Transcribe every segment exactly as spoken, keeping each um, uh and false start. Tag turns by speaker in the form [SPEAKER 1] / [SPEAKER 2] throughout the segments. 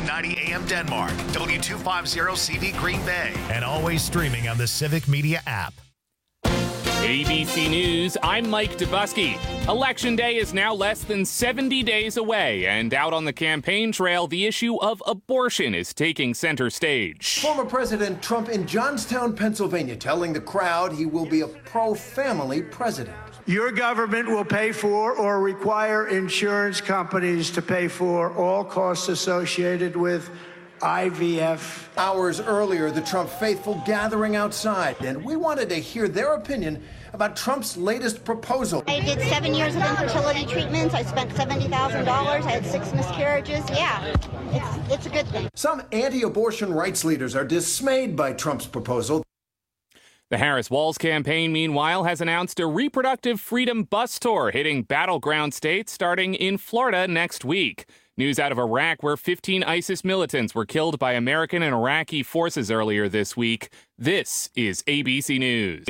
[SPEAKER 1] thirteen ninety A M Denmark, W two fifty C V Green Bay,
[SPEAKER 2] and always streaming on the Civic Media app.
[SPEAKER 3] A B C News, I'm Mike Dubusky. Election Day is now less than seventy days away, and out on the campaign trail, the issue of abortion is taking center stage.
[SPEAKER 4] Former President Trump in Johnstown, Pennsylvania, telling the crowd he will be a pro-family president.
[SPEAKER 5] Your government will pay for or require insurance companies to pay for all costs associated with I V F.
[SPEAKER 4] Hours earlier, the Trump faithful gathering outside, and we wanted to hear their opinion about Trump's latest proposal.
[SPEAKER 6] I did seven years of infertility treatments. I spent seventy thousand dollars. I had six miscarriages. Yeah, it's, it's a good thing.
[SPEAKER 4] Some anti-abortion rights leaders are dismayed by Trump's proposal.
[SPEAKER 3] The Harris-Walz campaign, meanwhile, has announced a reproductive freedom bus tour hitting battleground states starting in Florida next week. News out of Iraq, where fifteen ISIS militants were killed by American and Iraqi forces earlier this week. This is A B C News.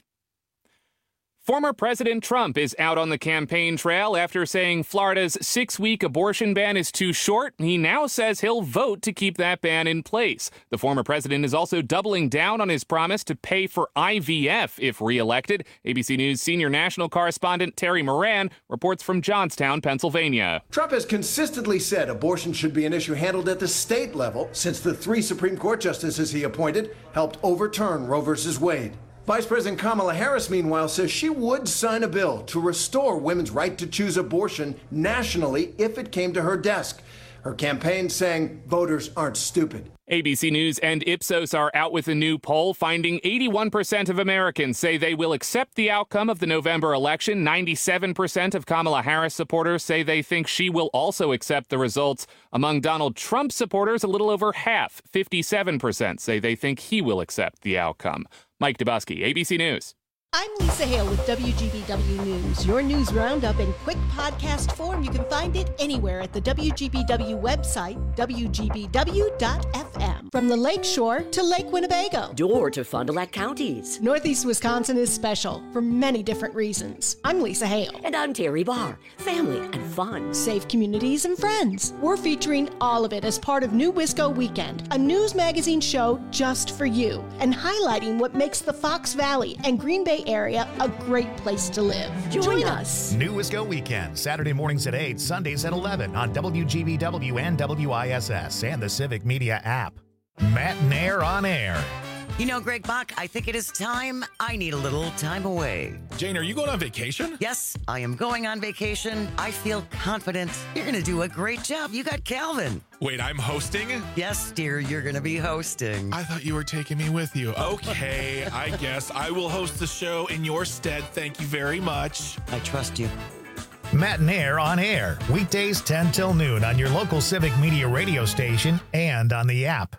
[SPEAKER 3] Former President Trump is out on the campaign trail after saying Florida's six-week abortion ban is too short. He now says he'll vote to keep that ban in place. The former president is also doubling down on his promise to pay for I V F if reelected. A B C News senior national correspondent Terry Moran reports from Johnstown, Pennsylvania.
[SPEAKER 4] Trump has consistently said abortion should be an issue handled at the state level since the three Supreme Court justices he appointed helped overturn Roe versus Wade. Vice President Kamala Harris, meanwhile, says she would sign a bill to restore women's right to choose abortion nationally if it came to her desk. Her campaign saying voters aren't stupid.
[SPEAKER 3] A B C News and Ipsos are out with a new poll finding eighty-one percent of Americans say they will accept the outcome of the November election. ninety-seven percent of Kamala Harris supporters say they think she will also accept the results. Among Donald Trump supporters, a little over half, fifty-seven percent, say they think he will accept the outcome. Mike Dubusky, A B C News.
[SPEAKER 7] I'm Lisa Hale with W G B W News. Your news roundup in quick podcast form. You can find it anywhere at the W G B W website, W G B W dot F M. From the Lakeshore to Lake Winnebago.
[SPEAKER 8] Door to Fond du Lac counties.
[SPEAKER 7] Northeast Wisconsin is special for many different reasons. I'm Lisa Hale.
[SPEAKER 8] And I'm Terry Barr. Family and fun.
[SPEAKER 7] Safe communities and friends. We're featuring all of it as part of New Wisco Weekend, a news magazine show just for you, and highlighting what makes the Fox Valley and Green Bay area a great place to live.
[SPEAKER 8] Join,
[SPEAKER 7] Join
[SPEAKER 8] us.
[SPEAKER 7] us.
[SPEAKER 2] New Wisco Weekend, Saturday mornings at eight, Sundays at eleven on W G B W and W I S S and the Civic Media app. Matt Nair on air.
[SPEAKER 9] You know, Greg Bach, I think it is time I need a little time away.
[SPEAKER 10] Jane, are you going on vacation?
[SPEAKER 9] Yes, I am going on vacation. I feel confident. You're going to do a great job. You got Calvin.
[SPEAKER 10] Wait, I'm hosting?
[SPEAKER 9] Yes, dear, you're going to be hosting.
[SPEAKER 10] I thought you were taking me with you. Okay, I guess I will host the show in your stead. Thank you very much.
[SPEAKER 9] I trust you.
[SPEAKER 2] Matt Nair on air, weekdays ten till noon on your local Civic Media radio station and on the app.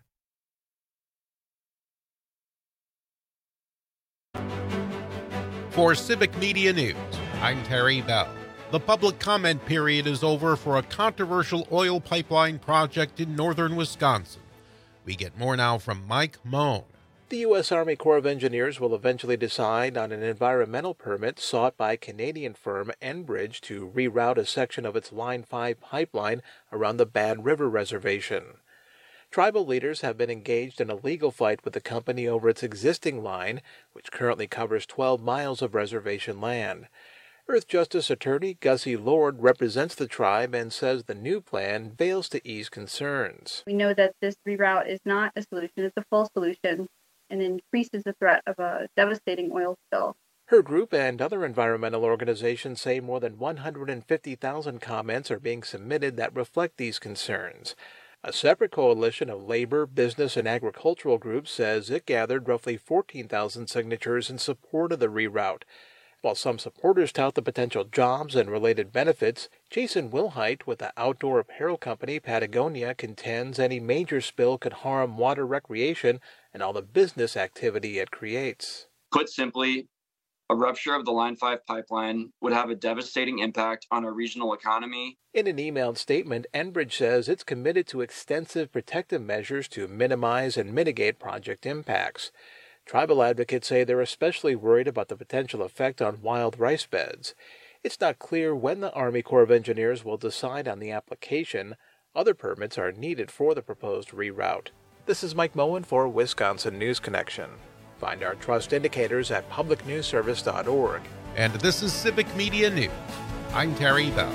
[SPEAKER 11] For Civic Media News, I'm Terry Bell. The public comment period is over for a controversial oil pipeline project in northern Wisconsin. We get more now from Mike Moan.
[SPEAKER 12] The U S Army Corps of Engineers will eventually decide on an environmental permit sought by Canadian firm Enbridge to reroute a section of its Line five pipeline around the Bad River Reservation. Tribal leaders have been engaged in a legal fight with the company over its existing line, which currently covers twelve miles of reservation land. Earth Justice Attorney Gussie Lord represents the tribe and says the new plan fails to ease concerns.
[SPEAKER 13] We know that this reroute is not a solution, it's a full solution, and increases the threat of a devastating oil spill.
[SPEAKER 12] Her group and other environmental organizations say more than one hundred fifty thousand comments are being submitted that reflect these concerns. A separate coalition of labor, business, and agricultural groups says it gathered roughly fourteen thousand signatures in support of the reroute. While some supporters tout the potential jobs and related benefits, Jason Wilhite with the outdoor apparel company Patagonia contends any major spill could harm water recreation and all the business activity it creates.
[SPEAKER 14] Put simply, a rupture of the Line five pipeline would have a devastating impact on our regional economy.
[SPEAKER 12] In an emailed statement, Enbridge says it's committed to extensive protective measures to minimize and mitigate project impacts. Tribal advocates say they're especially worried about the potential effect on wild rice beds. It's not clear when the Army Corps of Engineers will decide on the application. Other permits are needed for the proposed reroute. This is Mike Moen for Wisconsin News Connection. Find our trust indicators at public news service dot org.
[SPEAKER 11] And this is Civic Media News. I'm Terry Bell.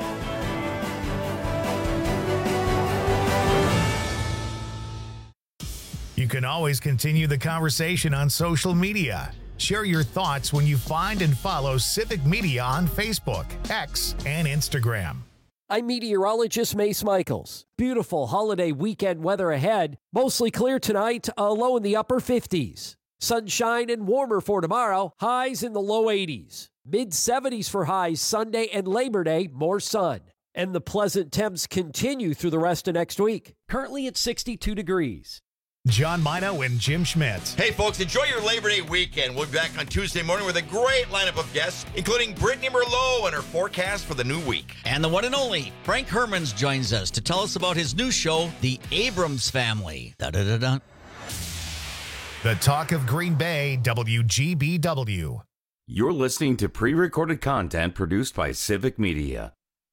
[SPEAKER 2] You can always continue the conversation on social media. Share your thoughts when you find and follow Civic Media on Facebook, X, and Instagram.
[SPEAKER 15] I'm meteorologist Mace Michaels. Beautiful holiday weekend weather ahead. Mostly clear tonight, a low in the upper fifties. Sunshine and warmer for tomorrow, highs in the low eighties. mid seventies for highs Sunday and Labor Day, more sun. And the pleasant temps continue through the rest of next week. Currently at sixty-two degrees.
[SPEAKER 2] John Mino and Jim Schmidt.
[SPEAKER 16] Hey, folks, enjoy your Labor Day weekend. We'll be back on Tuesday morning with a great lineup of guests, including Brittany Merlot and her forecast for the new week.
[SPEAKER 17] And the one and only Frank Hermans joins us to tell us about his new show, The Abrams Family. Da-da-da-da.
[SPEAKER 2] The Talk of Green Bay, W G B W.
[SPEAKER 18] You're listening to pre-recorded content produced by Civic Media.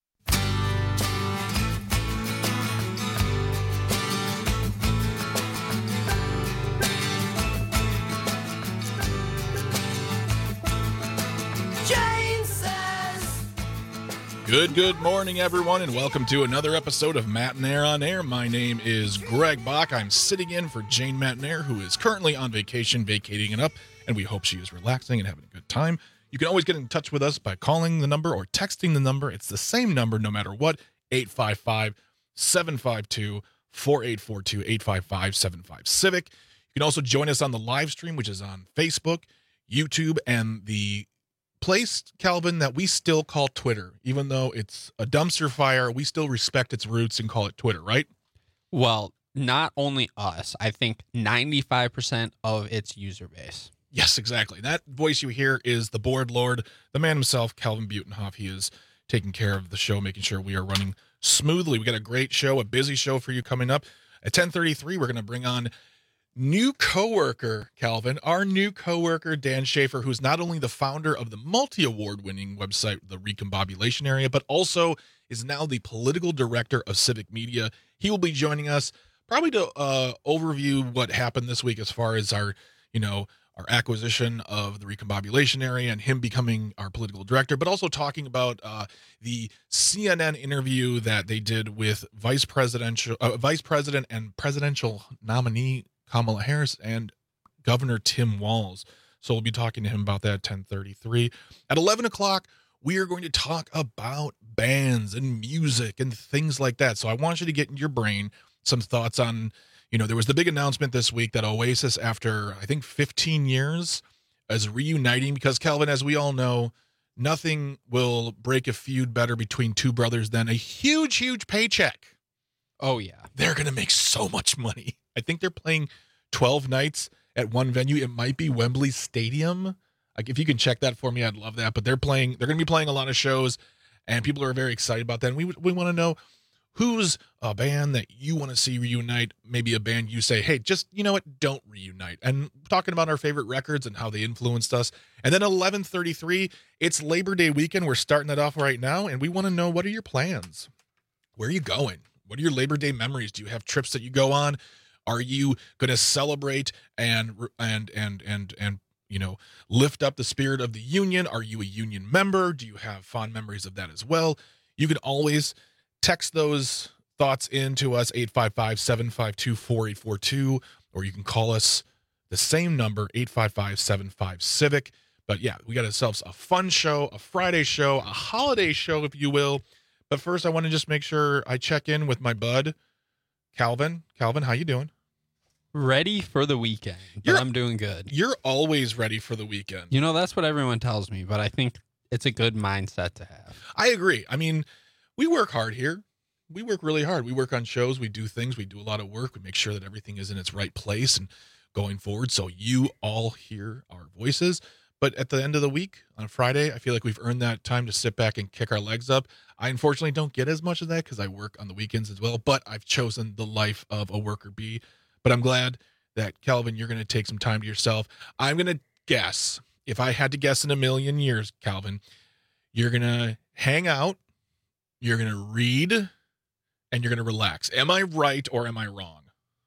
[SPEAKER 10] Good, good morning, everyone, and welcome to another episode of Matt and Air on Air. My name is Greg Bach. I'm sitting in for Jane Matnair, who is currently on vacation, vacating it up, and we hope she is relaxing and having a good time. You can always get in touch with us by calling the number or texting the number. It's the same number no matter what, eight five five, seven five two, four eight four two, eight five five, seven five Civic. You can also join us on the live stream, which is on Facebook, YouTube, and the place, Calvin, that we still call Twitter. Even though it's a dumpster fire, we still respect its roots and call it Twitter, right?
[SPEAKER 19] Well, not only us, I think ninety-five percent of its user base.
[SPEAKER 10] Yes, exactly. That voice you hear is the board lord, the man himself, Calvin Butenhoff. He is taking care of the show, making sure we are running smoothly. We got a great show, a busy show for you coming up. At ten thirty-three, we're going to bring on new coworker, Calvin, our new coworker, Dan Schaefer, who's not only the founder of the multi-award winning website, The Recombobulation Area, but also is now the political director of Civic Media. He will be joining us probably to uh, overview what happened this week as far as our, you know, our acquisition of the Recombobulation Area and him becoming our political director, but also talking about uh, the C N N interview that they did with Vice Presidential, uh, Vice President and presidential nominee Kamala Harris and Governor Tim Walz. So we'll be talking to him about that at ten thirty-three. At eleven o'clock, we are going to talk about bands and music and things like that. So I want you to get in your brain some thoughts on, you know, there was the big announcement this week that Oasis, after I think fifteen years, is reuniting because, Calvin, as we all know, nothing will break a feud better between two brothers than a huge, huge paycheck.
[SPEAKER 19] Oh, yeah.
[SPEAKER 10] They're going to make so much money. I think they're playing twelve nights at one venue. It might be Wembley Stadium. Like, if you can check that for me, I'd love that. But they're playing, they're going to be playing a lot of shows, and people are very excited about that. And we we want to know who's a band that you want to see reunite, maybe a band you say, hey, just, you know what, don't reunite. And talking about our favorite records and how they influenced us. And then eleven thirty-three, it's Labor Day weekend. We're starting that off right now, and we want to know, what are your plans? Where are you going? What are your Labor Day memories? Do you have trips that you go on? Are you going to celebrate and and and and and you know, lift up the spirit of the union? Are you a union member? Do you have fond memories of that as well? You can always text those thoughts in to us, eight five five, seven five two, four eight four two, or you can call us the same number, eight five five, seven five, Civic. But yeah, we got ourselves a fun show, a Friday show, a holiday show, if you will. But first, I want to just make sure I check in with my bud, Calvin. Calvin, how you doing?
[SPEAKER 19] Ready for the weekend, but you're, I'm doing good.
[SPEAKER 10] You're always ready for the weekend.
[SPEAKER 19] You know, that's what everyone tells me, but I think it's a good mindset to have.
[SPEAKER 10] I agree. I mean, we work hard here. We work really hard. We work on shows. We do things. We do a lot of work. We make sure that everything is in its right place and going forward, so you all hear our voices. But at the end of the week, on Friday, I feel like we've earned that time to sit back and kick our legs up. I unfortunately don't get as much of that because I work on the weekends as well, but I've chosen the life of a worker bee. But I'm glad that, Calvin, you're going to take some time to yourself. I'm going to guess, if I had to guess in a million years, Calvin, you're going to hang out, you're going to read, and you're going to relax. Am I right or am I wrong?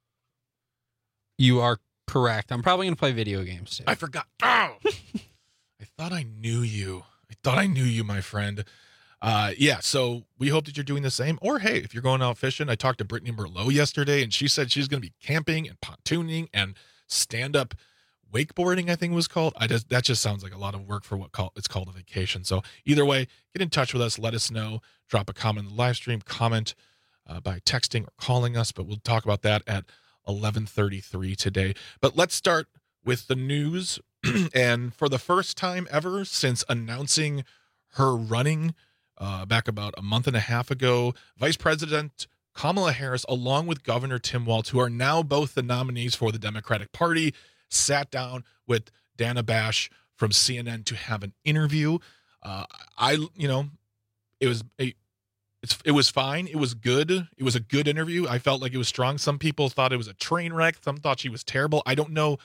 [SPEAKER 19] You are correct. I'm probably going to play video games too.
[SPEAKER 10] I forgot. Oh! I thought I knew you. I thought I knew you, my friend. Uh, yeah, so we hope that you're doing the same. Or, hey, if you're going out fishing, I talked to Brittany Merlot yesterday, and she said she's going to be camping and pontooning and stand-up wakeboarding, I think it was called. I just That just sounds like a lot of work for what call, it's called a vacation. So either way, get in touch with us. Let us know. Drop a comment in the live stream. Comment uh, by texting or calling us. But we'll talk about that at eleven thirty-three today. But let's start with the news. And for the first time ever since announcing her running uh, back about a month and a half ago, Vice President Kamala Harris, along with Governor Tim Walz, who are now both the nominees for the Democratic Party, sat down with Dana Bash from C N N to have an interview. Uh, I, you know, it was a, it's, it was fine. It was good. It was a good interview. I felt like it was strong. Some people thought it was a train wreck. Some thought she was terrible. I don't know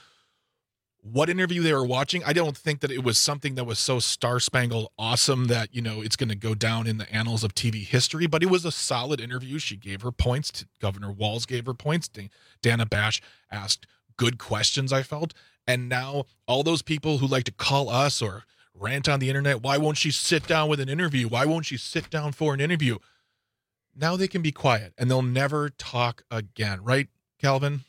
[SPEAKER 10] what interview they were watching. I don't think that it was something that was so star-spangled awesome that, you know, it's going to go down in the annals of T V history, but it was a solid interview. She gave her points. Governor Walz gave her points. Dana Bash asked good questions, I felt. And now all those people who like to call us or rant on the internet, why won't she sit down with an interview? Why won't she sit down for an interview? Now they can be quiet and they'll never talk again. Right, Calvin?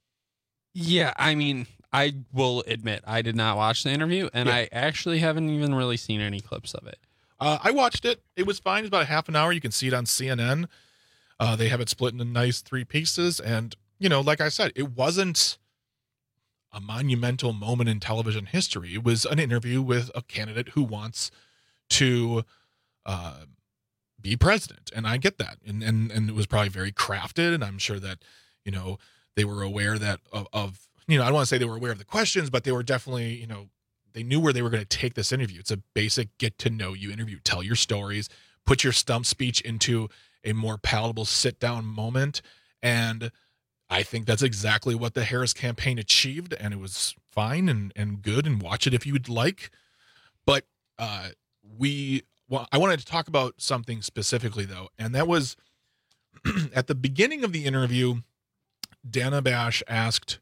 [SPEAKER 19] Yeah, I mean, I will admit I did not watch the interview, and yeah. I actually haven't even really seen any clips of it.
[SPEAKER 10] Uh, I watched it. It was fine. It's about a half an hour. You can see it on C N N. Uh, they have it split into nice three pieces. And, you know, like I said, it wasn't a monumental moment in television history. It was an interview with a candidate who wants to uh, be president. And I get that. And, and, and it was probably very crafted. And I'm sure that, you know, they were aware that of, of you know, I don't want to say they were aware of the questions, but they were definitely, you know, they knew where they were going to take this interview. It's a basic get to know you interview. Tell your stories, put your stump speech into a more palatable sit down moment. And I think that's exactly what the Harris campaign achieved. And it was fine and, and good, and watch it if you would like. But uh, we, well, I wanted to talk about something specifically though. And that was at the beginning of the interview, Dana Bash asked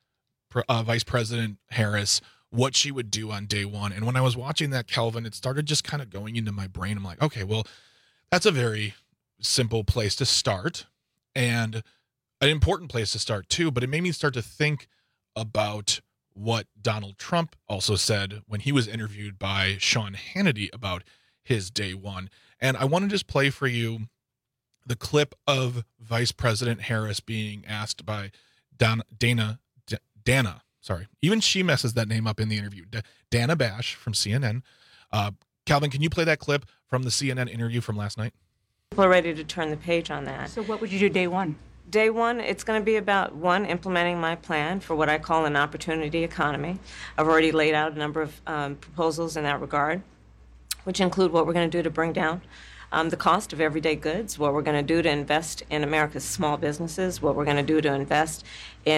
[SPEAKER 10] Uh, Vice President Harris what she would do on day one. And when I was watching that, Calvin, it started just kind of going into my brain. I'm like, okay, well, that's a very simple place to start and an important place to start too. But it made me start to think about what Donald Trump also said when he was interviewed by Sean Hannity about his day one. And I want to just play for you the clip of Vice President Harris being asked by Don, Dana Dana, sorry. Even she messes that name up in the interview. D- Dana Bash from C N N. Uh, Calvin, can you play that clip from the C N N interview from last night?
[SPEAKER 20] People are ready to turn the page on that.
[SPEAKER 21] So what would you do day one?
[SPEAKER 20] Day one, it's going to be about, one, implementing my plan for what I call an opportunity economy. I've already laid out a number of um, proposals in that regard, which include what we're going to do to bring down Um, the cost of everyday goods, what we're going to do to invest in America's small businesses, what we're going to do to invest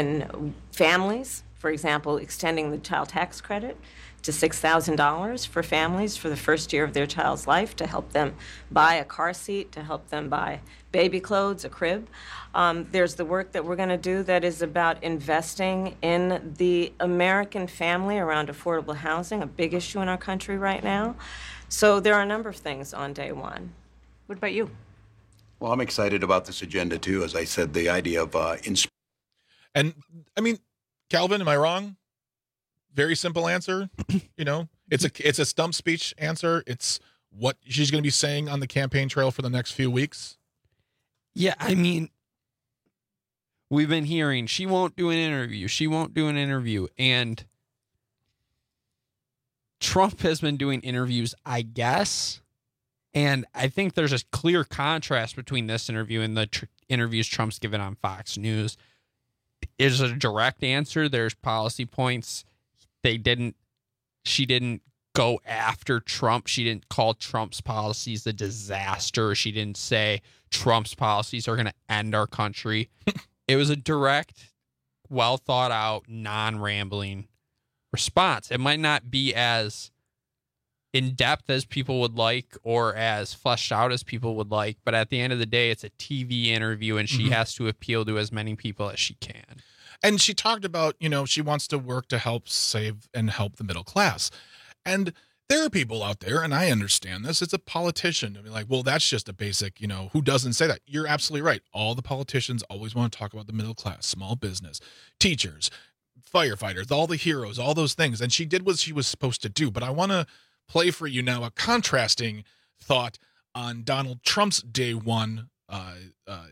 [SPEAKER 20] in families, for example, extending the child tax credit to six thousand dollars for families for the first year of their child's life to help them buy a car seat, to help them buy baby clothes, a crib. Um, there's the work that we're going to do that is about investing in the American family around affordable housing, a big issue in our country right now. So there are a number of things on day one.
[SPEAKER 21] What about you?
[SPEAKER 22] Well, I'm excited about this agenda, too. As I said, the idea of... Uh, ins-
[SPEAKER 10] and, I mean, Calvin, am I wrong? Very simple answer. You know, it's a it's a stump speech answer. It's what she's going to be saying on the campaign trail for the next few weeks.
[SPEAKER 19] Yeah, I mean, we've been hearing she won't do an interview. She won't do an interview. And Trump has been doing interviews, I guess. And I think there's a clear contrast between this interview and the tr- interviews Trump's given on Fox News. Is a direct answer. There's policy points. They didn't, she didn't go after Trump. She didn't call Trump's policies a disaster. She didn't say Trump's policies are going to end our country. It was a direct, well thought out, non-rambling response. It might not be as in depth as people would like or as fleshed out as people would like. But at the end of the day, it's a T V interview, and she mm-hmm. has to appeal to as many people as she can.
[SPEAKER 10] And she talked about, you know, she wants to work to help save and help the middle class. And there are people out there, and I understand this, it's a politician. I mean, like, well, that's just a basic, you know, who doesn't say that? You're absolutely right. All the politicians always want to talk about the middle class, small business, teachers, firefighters, all the heroes, all those things. And she did what she was supposed to do. But I want to play for you now a contrasting thought on Donald Trump's day one uh, uh,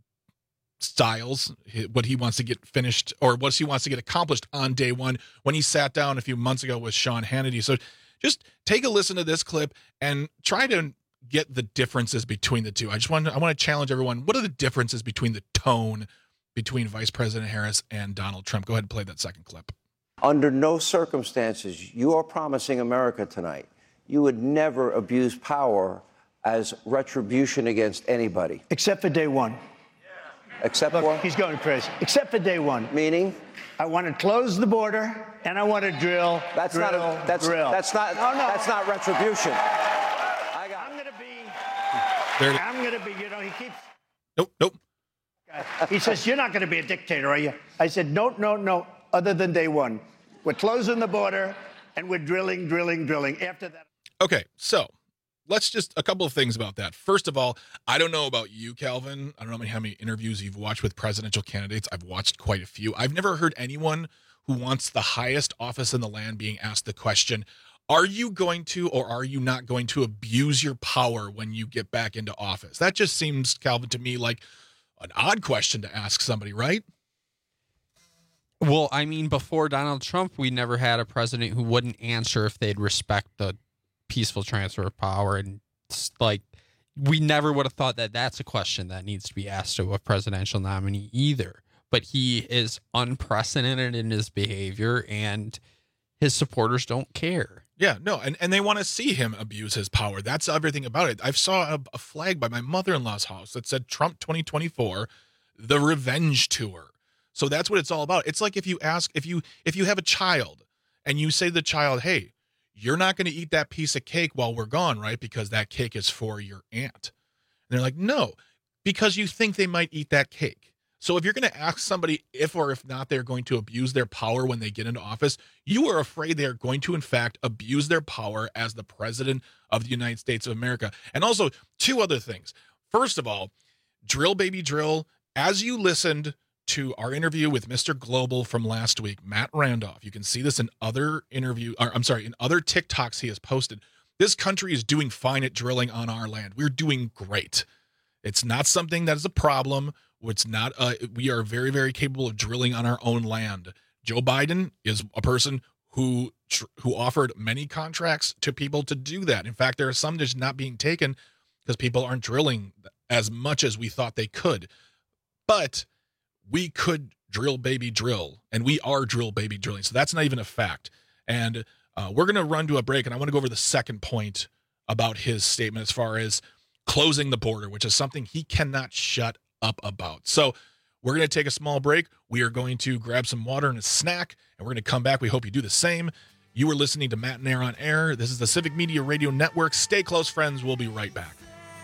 [SPEAKER 10] styles, what he wants to get finished or what he wants to get accomplished on day one when he sat down a few months ago with Sean Hannity. So just take a listen to this clip and try to get the differences between the two. I just want to, I want to challenge everyone. What are the differences between the tone between Vice President Harris and Donald Trump? Go ahead and play that second clip.
[SPEAKER 1] Under no circumstances, you are promising America tonight, you would never abuse power as retribution against anybody.
[SPEAKER 5] Except for day one.
[SPEAKER 1] Except
[SPEAKER 5] Look,
[SPEAKER 1] for?
[SPEAKER 5] He's going crazy. Except for day one.
[SPEAKER 1] Meaning?
[SPEAKER 5] I want to close the border, and I want to drill,
[SPEAKER 1] that's
[SPEAKER 5] drill,
[SPEAKER 1] not a, that's,
[SPEAKER 5] drill.
[SPEAKER 1] That's not,
[SPEAKER 5] no, no.
[SPEAKER 1] That's not retribution.
[SPEAKER 5] I got, I'm going to be,
[SPEAKER 10] there.
[SPEAKER 5] I'm going to be, you know, he keeps.
[SPEAKER 10] Nope, nope.
[SPEAKER 5] He says, you're not going to be a dictator, are you? I said, no, no, no, other than day one. We're closing the border, and we're drilling, drilling, drilling. After that.
[SPEAKER 10] Okay, so let's just, a couple of things about that. First of all, I don't know about you, Calvin. I don't know how many interviews you've watched with presidential candidates. I've watched quite a few. I've never heard anyone who wants the highest office in the land being asked the question, are you going to or are you not going to abuse your power when you get back into office? That just seems, Calvin, to me like an odd question to ask somebody, right?
[SPEAKER 19] Well, I mean, before Donald Trump, we never had a president who wouldn't answer if they'd respect the peaceful transfer of power. And it's like, we never would have thought that that's a question that needs to be asked of a presidential nominee either. But he is unprecedented in his behavior, and his supporters don't care.
[SPEAKER 10] Yeah, no, and, and they want to see him abuse his power. That's everything about it. I saw a, a flag by my mother-in-law's house that said Trump twenty twenty-four, the revenge tour. So that's what it's all about. It's like if you ask, if you if you have a child and you say to the child, hey, you're not going to eat that piece of cake while we're gone, right? Because that cake is for your aunt. And they're like, no, because you think they might eat that cake. So if you're going to ask somebody if or if not they're going to abuse their power when they get into office, you are afraid they are going to, in fact, abuse their power as the president of the United States of America. And also, two other things. First of all, drill, baby, drill. As you listened to our interview with Mister Global from last week, Matt Randolph, you can see this in other interview, or I'm sorry, in other TikToks he has posted. This country is doing fine at drilling on our land. We're doing great. It's not something that is a problem. It's not, uh, we are very, very capable of drilling on our own land. Joe Biden is a person who, who offered many contracts to people to do that. In fact, there are some that's not being taken because people aren't drilling as much as we thought they could. But we could drill, baby, drill, and we are drill, baby, drilling. So that's not even a fact. And uh, we're going to run to a break, and I want to go over the second point about his statement as far as closing the border, which is something he cannot shut up about. So we're going to take a small break. We are going to grab some water and a snack, and we're going to come back. We hope you do the same. You are listening to Matt and Air on Air. This is the Civic Media Radio Network. Stay close, friends. We'll be right back.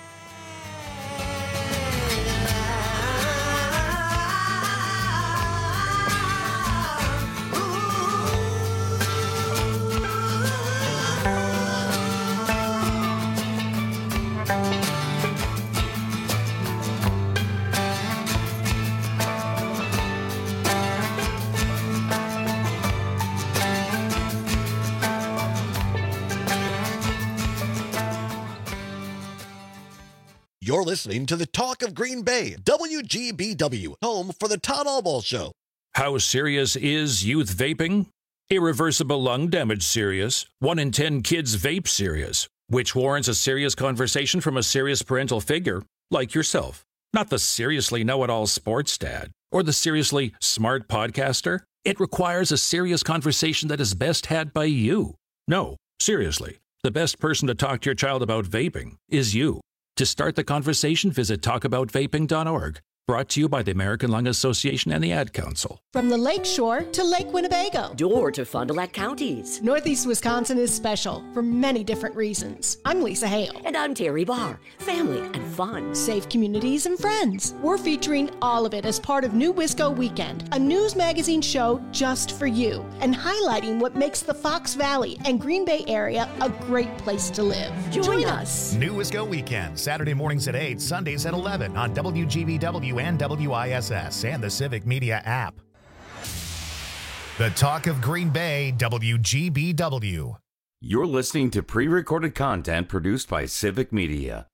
[SPEAKER 23] You're listening to the Talk of Green Bay, W G B W, home for the Todd Albaugh Show.
[SPEAKER 24] How serious is youth vaping? Irreversible lung damage serious. One in ten kids vape serious, which warrants a serious conversation from a serious parental figure like yourself. Not the seriously know-it-all sports dad or the seriously smart podcaster. It requires a serious conversation that is best had by you. No, seriously, the best person to talk to your child about vaping is you. To start the conversation, visit talk about vaping dot org. Brought to you by the American Lung Association and the Ad Council.
[SPEAKER 7] From the Lake Shore to Lake Winnebago.
[SPEAKER 3] Door to Fond du Lac counties.
[SPEAKER 7] Northeast Wisconsin is special for many different reasons. I'm Lisa Hale.
[SPEAKER 3] And I'm Terry Barr. Family and fun.
[SPEAKER 7] Safe communities and friends. We're featuring all of it as part of New Wisco Weekend, a news magazine show just for you, and highlighting what makes the Fox Valley and Green Bay area a great place to live.
[SPEAKER 3] Join,
[SPEAKER 7] Join
[SPEAKER 3] us.
[SPEAKER 2] New Wisco Weekend, Saturday mornings at eight, Sundays at eleven on W G B W and W I S S and the Civic Media app. The Talk of Green Bay, W G B W.
[SPEAKER 18] You're listening to pre-recorded content produced by Civic Media.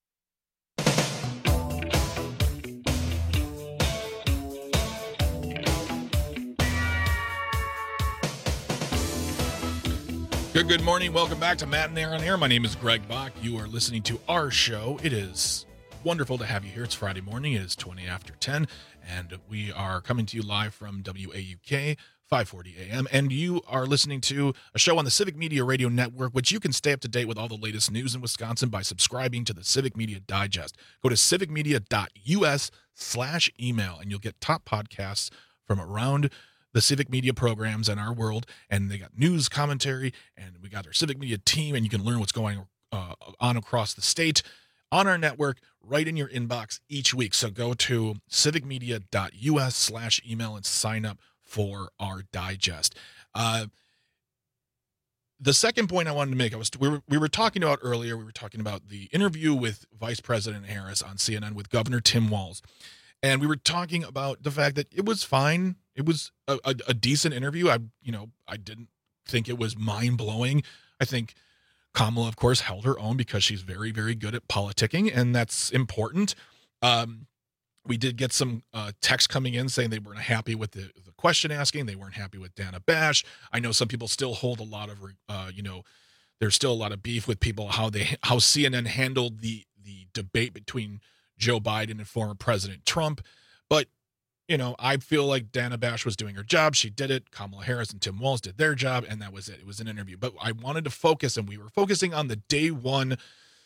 [SPEAKER 10] Good, good morning. Welcome back to Matt and Aaron Air. My name is Greg Bach. You are listening to our show. It is wonderful to have you here. It's Friday morning. It is twenty after ten, and we are coming to you live from W A U K, five forty A M, and you are listening to a show on the Civic Media Radio Network, which you can stay up to date with all the latest news in Wisconsin by subscribing to the Civic Media Digest. Go to civicmedia.us slash email, and you'll get top podcasts from around the Civic Media programs in our world, and they got news commentary, and we got our Civic Media team, and you can learn what's going uh, on across the state on our network right in your inbox each week. So go to civicmedia.us slash email and sign up for our digest. Uh, the second point I wanted to make, I was we were we were talking about earlier, we were talking about the interview with Vice President Harris on C N N with Governor Tim Walz. And we were talking about the fact that it was fine. It was a, a, a decent interview. I, you know, I didn't think it was mind blowing. I think Kamala, of course, held her own because she's very, very good at politicking, and that's important. Um, we did get some uh, text coming in saying they weren't happy with the, the question asking. They weren't happy with Dana Bash. I know some people still hold a lot of, uh, you know, there's still a lot of beef with people how they how C N N handled the the debate between Joe Biden and former President Trump. But, you know, I feel like Dana Bash was doing her job. She did it. Kamala Harris and Tim Walz did their job, and that was it. It was an interview. But I wanted to focus, and we were focusing on the day one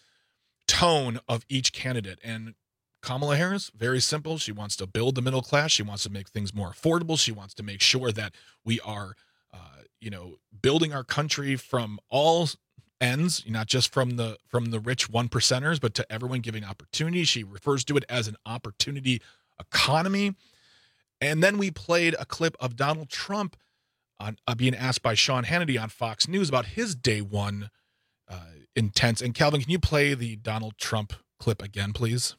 [SPEAKER 10] tone of each candidate. And Kamala Harris, very simple. She wants to build the middle class. She wants to make things more affordable. She wants to make sure that we are, uh, you know, building our country from all ends, not just from the from the rich one percenters, but to everyone, giving opportunity. She refers to it as an opportunity economy. And then we played a clip of Donald Trump on uh, being asked by Sean Hannity on Fox News about his day one uh, intents. And Calvin, can you play the Donald Trump clip again, please?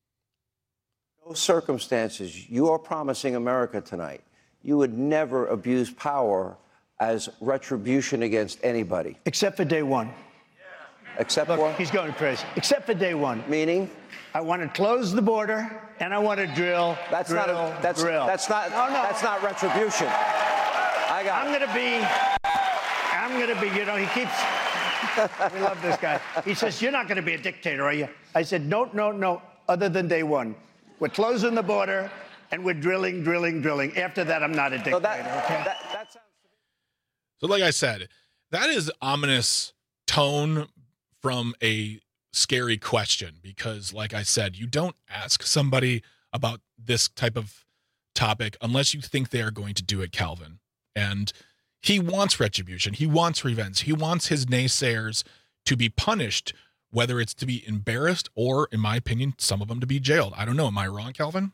[SPEAKER 1] No circumstances you are promising America tonight, you would never abuse power as retribution against anybody.
[SPEAKER 5] Except for day one.
[SPEAKER 1] Except
[SPEAKER 5] Look,
[SPEAKER 1] for?
[SPEAKER 5] he's going crazy. Except for day one.
[SPEAKER 1] Meaning?
[SPEAKER 5] I want to close the border, and I want to drill,
[SPEAKER 1] That's
[SPEAKER 5] drill,
[SPEAKER 1] not a, that's,
[SPEAKER 5] drill.
[SPEAKER 1] That's not,
[SPEAKER 5] no, no.
[SPEAKER 1] that's not retribution. I got
[SPEAKER 5] I'm going to be, I'm going to be, you know, he keeps, we love this guy. He says, you're not going to be a dictator, are you? I said, no, no, no, other than day one. We're closing the border, and we're drilling, drilling, drilling. After that, I'm not a dictator,
[SPEAKER 1] so that,
[SPEAKER 5] okay?
[SPEAKER 1] That, that sounds...
[SPEAKER 10] So like I said, that is ominous tone from a scary question, because like I said, you don't ask somebody about this type of topic unless you think they are going to do it, Calvin. And he wants retribution. He wants revenge. He wants his naysayers to be punished, whether it's to be embarrassed or, in my opinion, some of them to be jailed. I don't know. Am I wrong, Calvin?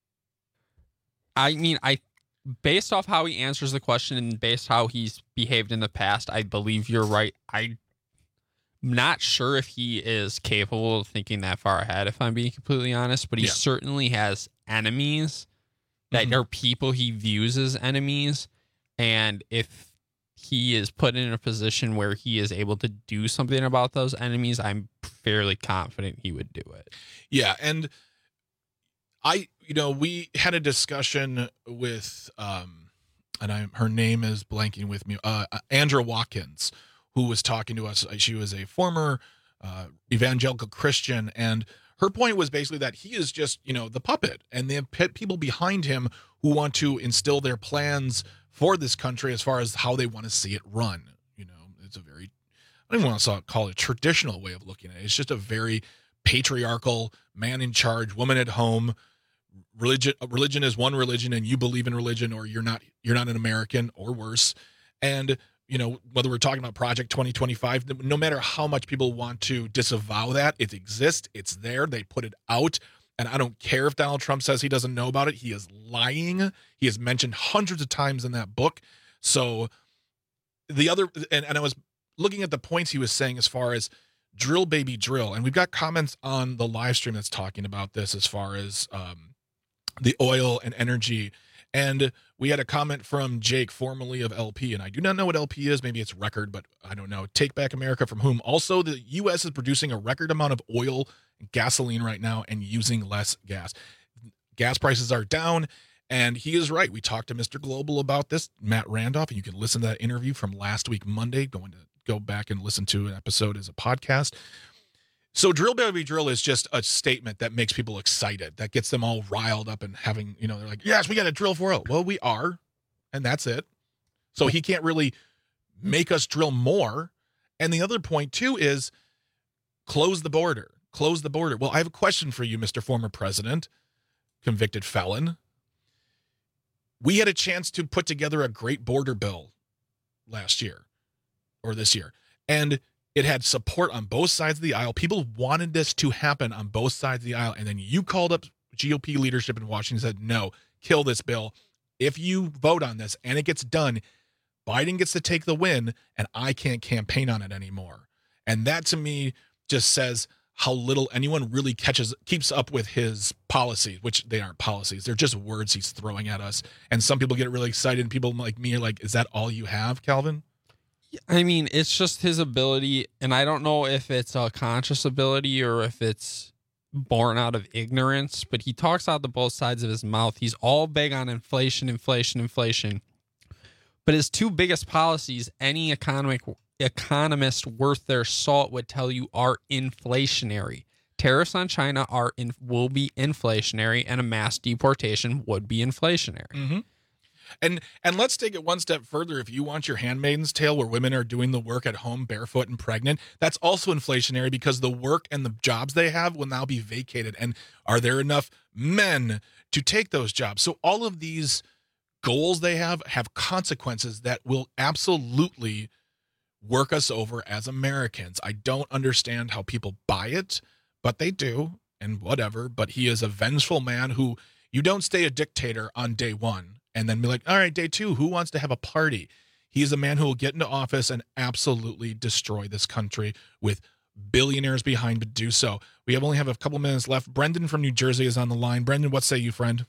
[SPEAKER 19] I mean, I based off how he answers the question and based how he's behaved in the past, I believe you're right. I'm not sure if he is capable of thinking that far ahead, if I'm being completely honest, but he
[SPEAKER 10] Yeah.
[SPEAKER 19] certainly has enemies that
[SPEAKER 10] Mhm.
[SPEAKER 19] are people he views as enemies. And if he is put in a position where he is able to do something about those enemies, I'm fairly confident he would do it.
[SPEAKER 10] Yeah, and I, you know, we had a discussion with, um, and I, her name is blanking with me, uh, Andra Watkins, who was talking to us. She was a former uh, evangelical Christian, and her point was basically that he is just, you know, the puppet, and they have people behind him who want to instill their plans for this country as far as how they want to see it run. You know, it's a very, I don't even want to call it a traditional way of looking at it. It's just a very patriarchal, man in charge, woman at home, religion religion is one religion, and you believe in religion, or you're not you're not an American, or worse. And you know, whether we're talking about Project twenty twenty-five, no matter how much people want to disavow that, it exists. It's there. They put it out. And I don't care if Donald Trump says he doesn't know about it. He is lying. He is mentioned hundreds of times in that book. So the other, and, and I was looking at the points he was saying as far as drill, baby, drill. And we've got comments on the live stream that's talking about this as far as um, the oil and energy. And we had a comment from Jake, formerly of L P, and I do not know what L P is. Maybe it's record, but I don't know. Take Back America from whom? Also, the U S is producing a record amount of oil and gasoline right now and using less gas. Gas prices are down, and he is right. We talked to Mister Global about this, Matt Randolph, and you can listen to that interview from last week, Monday. Going to go back and listen to an episode as a podcast. So drill, baby, drill is just a statement that makes people excited, that gets them all riled up and having, you know, they're like, yes, we got to drill for oil. Well, we are, and that's it. So he can't really make us drill more. And the other point, too, is close the border. Close the border. Well, I have a question for you, Mister Former President, convicted felon. We had a chance to put together a great border bill last year or this year, and it had support on both sides of the aisle. People wanted this to happen on both sides of the aisle. And then you called up G O P leadership in Washington and said, no, kill this bill. If you vote on this and it gets done, Biden gets to take the win, and I can't campaign on it anymore. And that to me just says how little anyone really catches, keeps up with his policies, which they aren't policies. They're just words he's throwing at us. And some people get really excited, and people like me are like, is that all you have, Calvin?
[SPEAKER 19] I mean, it's just his ability, and I don't know if it's a conscious ability or if it's born out of ignorance, but he talks out the both sides of his mouth. He's all big on inflation, inflation, inflation. But his two biggest policies, any economic economist worth their salt would tell you, are inflationary. Tariffs on China are in, will be inflationary, and a mass deportation would be inflationary.
[SPEAKER 10] Mm-hmm. And and let's take it one step further. If you want your Handmaid's Tale where women are doing the work at home barefoot and pregnant, that's also inflationary because the work and the jobs they have will now be vacated. And are there enough men to take those jobs? So all of these goals they have have consequences that will absolutely work us over as Americans. I don't understand how people buy it, but they do, and whatever. But he is a vengeful man who, you don't stay a dictator on day one and then be like, all right, day two, who wants to have a party? He is a man who will get into office and absolutely destroy this country with billionaires behind to do so. We have only have a couple minutes left. Brendan from New Jersey is on the line. Brendan, what say you, friend?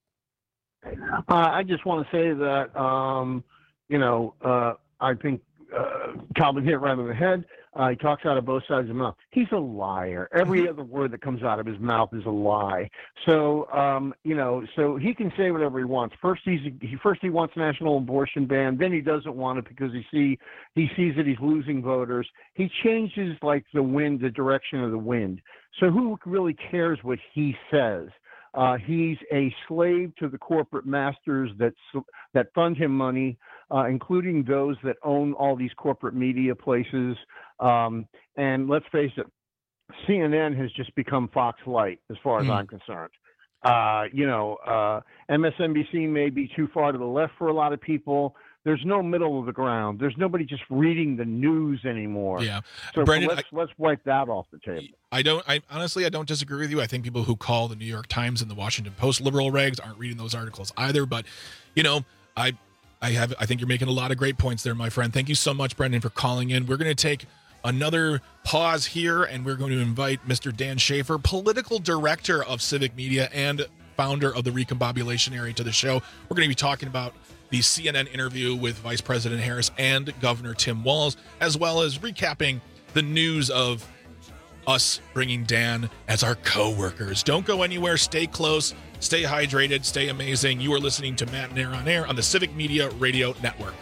[SPEAKER 4] Uh, I just want to say that, um, you know, uh, I think uh, Calvin hit it right on the head. Uh, he talks out of both sides of his mouth. He's a liar. Every other word that comes out of his mouth is a lie. So, um, you know, so he can say whatever he wants. First, he's he first he wants national abortion ban. Then he doesn't want it because he see he sees that he's losing voters. He changes like the wind, the direction of the wind. So who really cares what he says? Uh, he's a slave to the corporate masters that that fund him money, uh, including those that own all these corporate media places. Um, and let's face it, C N N has just become Fox Light, as far as mm. I'm concerned. Uh, you know, uh, M S N B C may be too far to the left for a lot of people. There's no middle of the ground. There's nobody just reading the news anymore.
[SPEAKER 10] Yeah,
[SPEAKER 4] so
[SPEAKER 10] Brendan,
[SPEAKER 4] let's I, let's wipe that off the table.
[SPEAKER 10] I don't. I honestly, I don't disagree with you. I think people who call the New York Times and the Washington Post liberal rags aren't reading those articles either. But you know, I, I have. I think you're making a lot of great points there, my friend. Thank you so much, Brendan, for calling in. We're going to take another pause here, and we're going to invite Mister Dan Schaefer, political director of Civic Media and founder of the Recombobulation Area, to the show. We're going to be talking about the C N N interview with Vice President Harris and Governor Tim Walz, as well as recapping the news of us bringing Dan as our co-workers. Don't go anywhere. Stay close. Stay hydrated. Stay amazing. You are listening to Matt and Aaron on Air on the Civic Media Radio Network.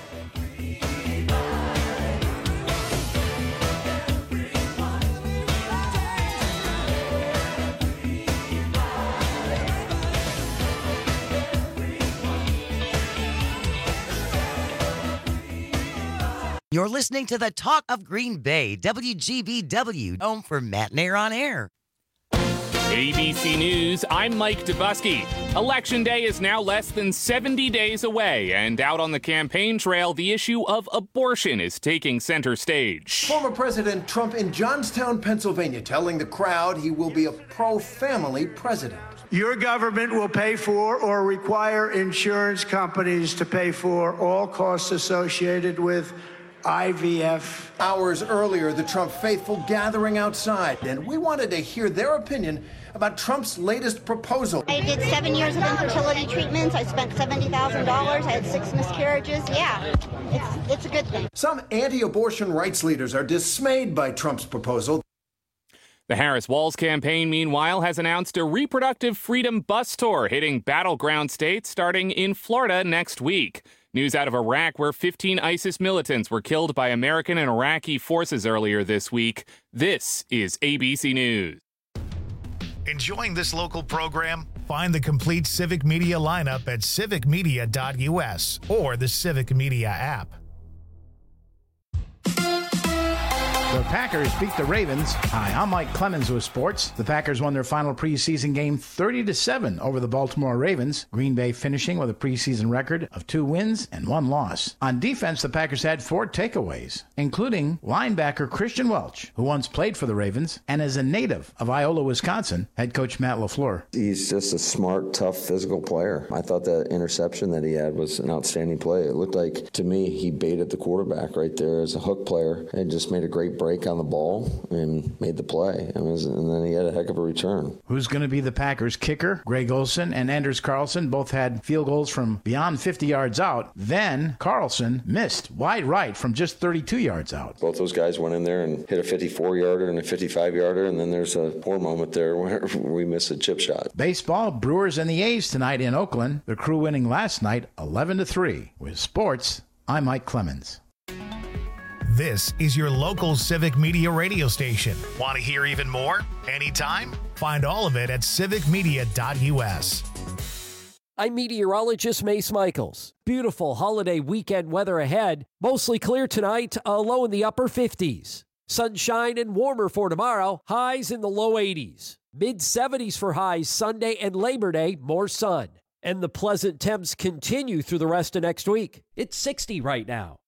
[SPEAKER 6] You're listening to the Talk of Green Bay, W G B W, home for Matt and Aaron on Air.
[SPEAKER 8] A B C News, I'm Mike Dubusky. Election Day is now less than seventy days away, and out on the campaign trail, the issue of abortion is taking center stage.
[SPEAKER 9] Former President Trump in Johnstown, Pennsylvania, telling the crowd he will be a pro-family president.
[SPEAKER 5] Your government will pay for or require insurance companies to pay for all costs associated with I V F.
[SPEAKER 9] Hours earlier, the Trump faithful gathering outside, and we wanted to hear their opinion about Trump's latest proposal.
[SPEAKER 13] I did seven years of infertility treatments. I spent seventy thousand dollars. I had six miscarriages. Yeah, it's, it's a good thing.
[SPEAKER 9] Some anti-abortion rights leaders are dismayed by Trump's proposal.
[SPEAKER 8] The Harris-Walz campaign, meanwhile, has announced a reproductive freedom bus tour hitting battleground states starting in Florida next week. News out of Iraq, where fifteen ISIS militants were killed by American and Iraqi forces earlier this week. This is A B C News.
[SPEAKER 2] Enjoying this local program? Find the complete Civic Media lineup at civic media dot U S or the Civic Media app.
[SPEAKER 14] The Packers beat the Ravens. Hi, I'm Mike Clemens with sports. The Packers won their final preseason game thirty to seven over the Baltimore Ravens. Green Bay finishing with a preseason record of two wins and one loss. On defense, the Packers had four takeaways, including linebacker Christian Welch, who once played for the Ravens and is a native of Iola, Wisconsin. Head coach Matt LaFleur.
[SPEAKER 25] He's just a smart, tough, physical player. I thought that interception that he had was an outstanding play. It looked like, to me, he baited the quarterback right there as a hook player and just made a great break on the ball and made the play. And, was, and then he had a heck of a return.
[SPEAKER 14] Who's going to be the Packers kicker? Greg Olsen and Anders Carlson both had field goals from beyond fifty yards out. Then Carlson missed wide right from just thirty-two yards out.
[SPEAKER 25] Both those guys went in there and hit a fifty-four-yarder and a fifty-five-yarder, and then there's a poor moment there where we missed a chip shot.
[SPEAKER 14] Baseball, Brewers and the A's tonight in Oakland. The Crew winning last night eleven to three. With sports, I'm Mike Clemens.
[SPEAKER 2] This is your local Civic Media radio station. Want to hear even more? Anytime? Find all of it at civic media dot U S.
[SPEAKER 15] I'm meteorologist Mace Michaels. Beautiful holiday weekend weather ahead. Mostly clear tonight, a low in the upper fifties. Sunshine and warmer for tomorrow, highs in the low eighties. mid seventies for highs Sunday and Labor Day, more sun. And the pleasant temps continue through the rest of next week. It's sixty right now.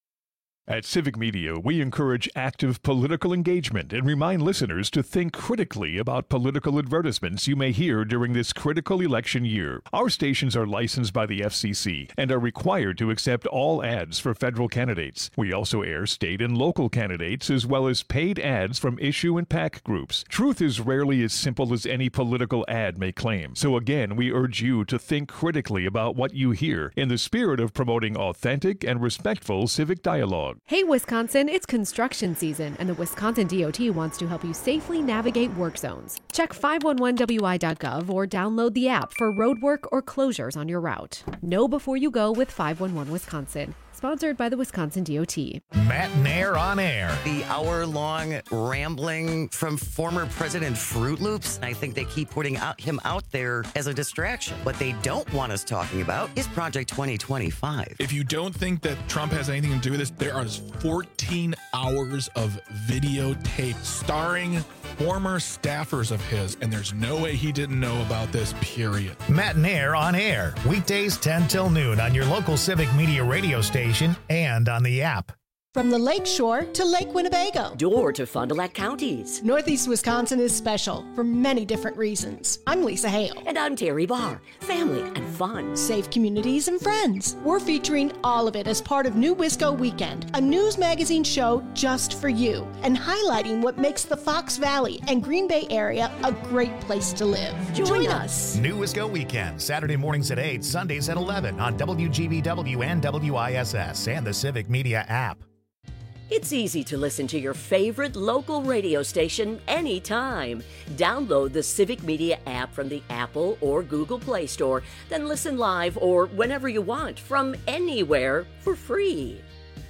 [SPEAKER 26] At Civic Media, we encourage active political engagement and remind listeners to think critically about political advertisements you may hear during this critical election year. Our stations are licensed by the F C C and are required to accept all ads for federal candidates. We also air state and local candidates as well as paid ads from issue and PAC groups. Truth is rarely as simple as any political ad may claim. So again, we urge you to think critically about what you hear in the spirit of promoting authentic and respectful civic dialogue.
[SPEAKER 27] Hey Wisconsin, it's construction season and the Wisconsin D O T wants to help you safely navigate work zones. Check five one one W I dot gov or download the app for road work or closures on your route. Know before you go with five one one Wisconsin. Sponsored by the Wisconsin D O T.
[SPEAKER 2] Matt Nair on air.
[SPEAKER 6] The hour-long rambling from former President Fruit Loops. I think they keep putting out, him out there as a distraction. What they don't want us talking about is Project twenty twenty-five.
[SPEAKER 10] If you don't think that Trump has anything to do with this, there are fourteen hours of videotape starring former staffers of his, and there's no way he didn't know about this, period.
[SPEAKER 2] Matt Nair on air. Weekdays ten till noon on your local Civic Media radio station and on the app.
[SPEAKER 7] From the Lake Shore to Lake Winnebago.
[SPEAKER 3] Door to Fond du Lac counties.
[SPEAKER 7] Northeast Wisconsin is special for many different reasons. I'm Lisa Hale.
[SPEAKER 3] And I'm Terry Barr. Family and fun.
[SPEAKER 7] Safe communities and friends. We're featuring all of it as part of New Wisco Weekend, a news magazine show just for you, and highlighting what makes the Fox Valley and Green Bay area a great place to live.
[SPEAKER 3] Join, Join us.
[SPEAKER 2] New Wisco Weekend, Saturday mornings at eight, Sundays at eleven on W G B W and W I S S and the Civic Media app.
[SPEAKER 3] It's easy to listen to your favorite local radio station anytime. Download the Civic Media app from the Apple or Google Play Store, then listen live or whenever you want from anywhere for free.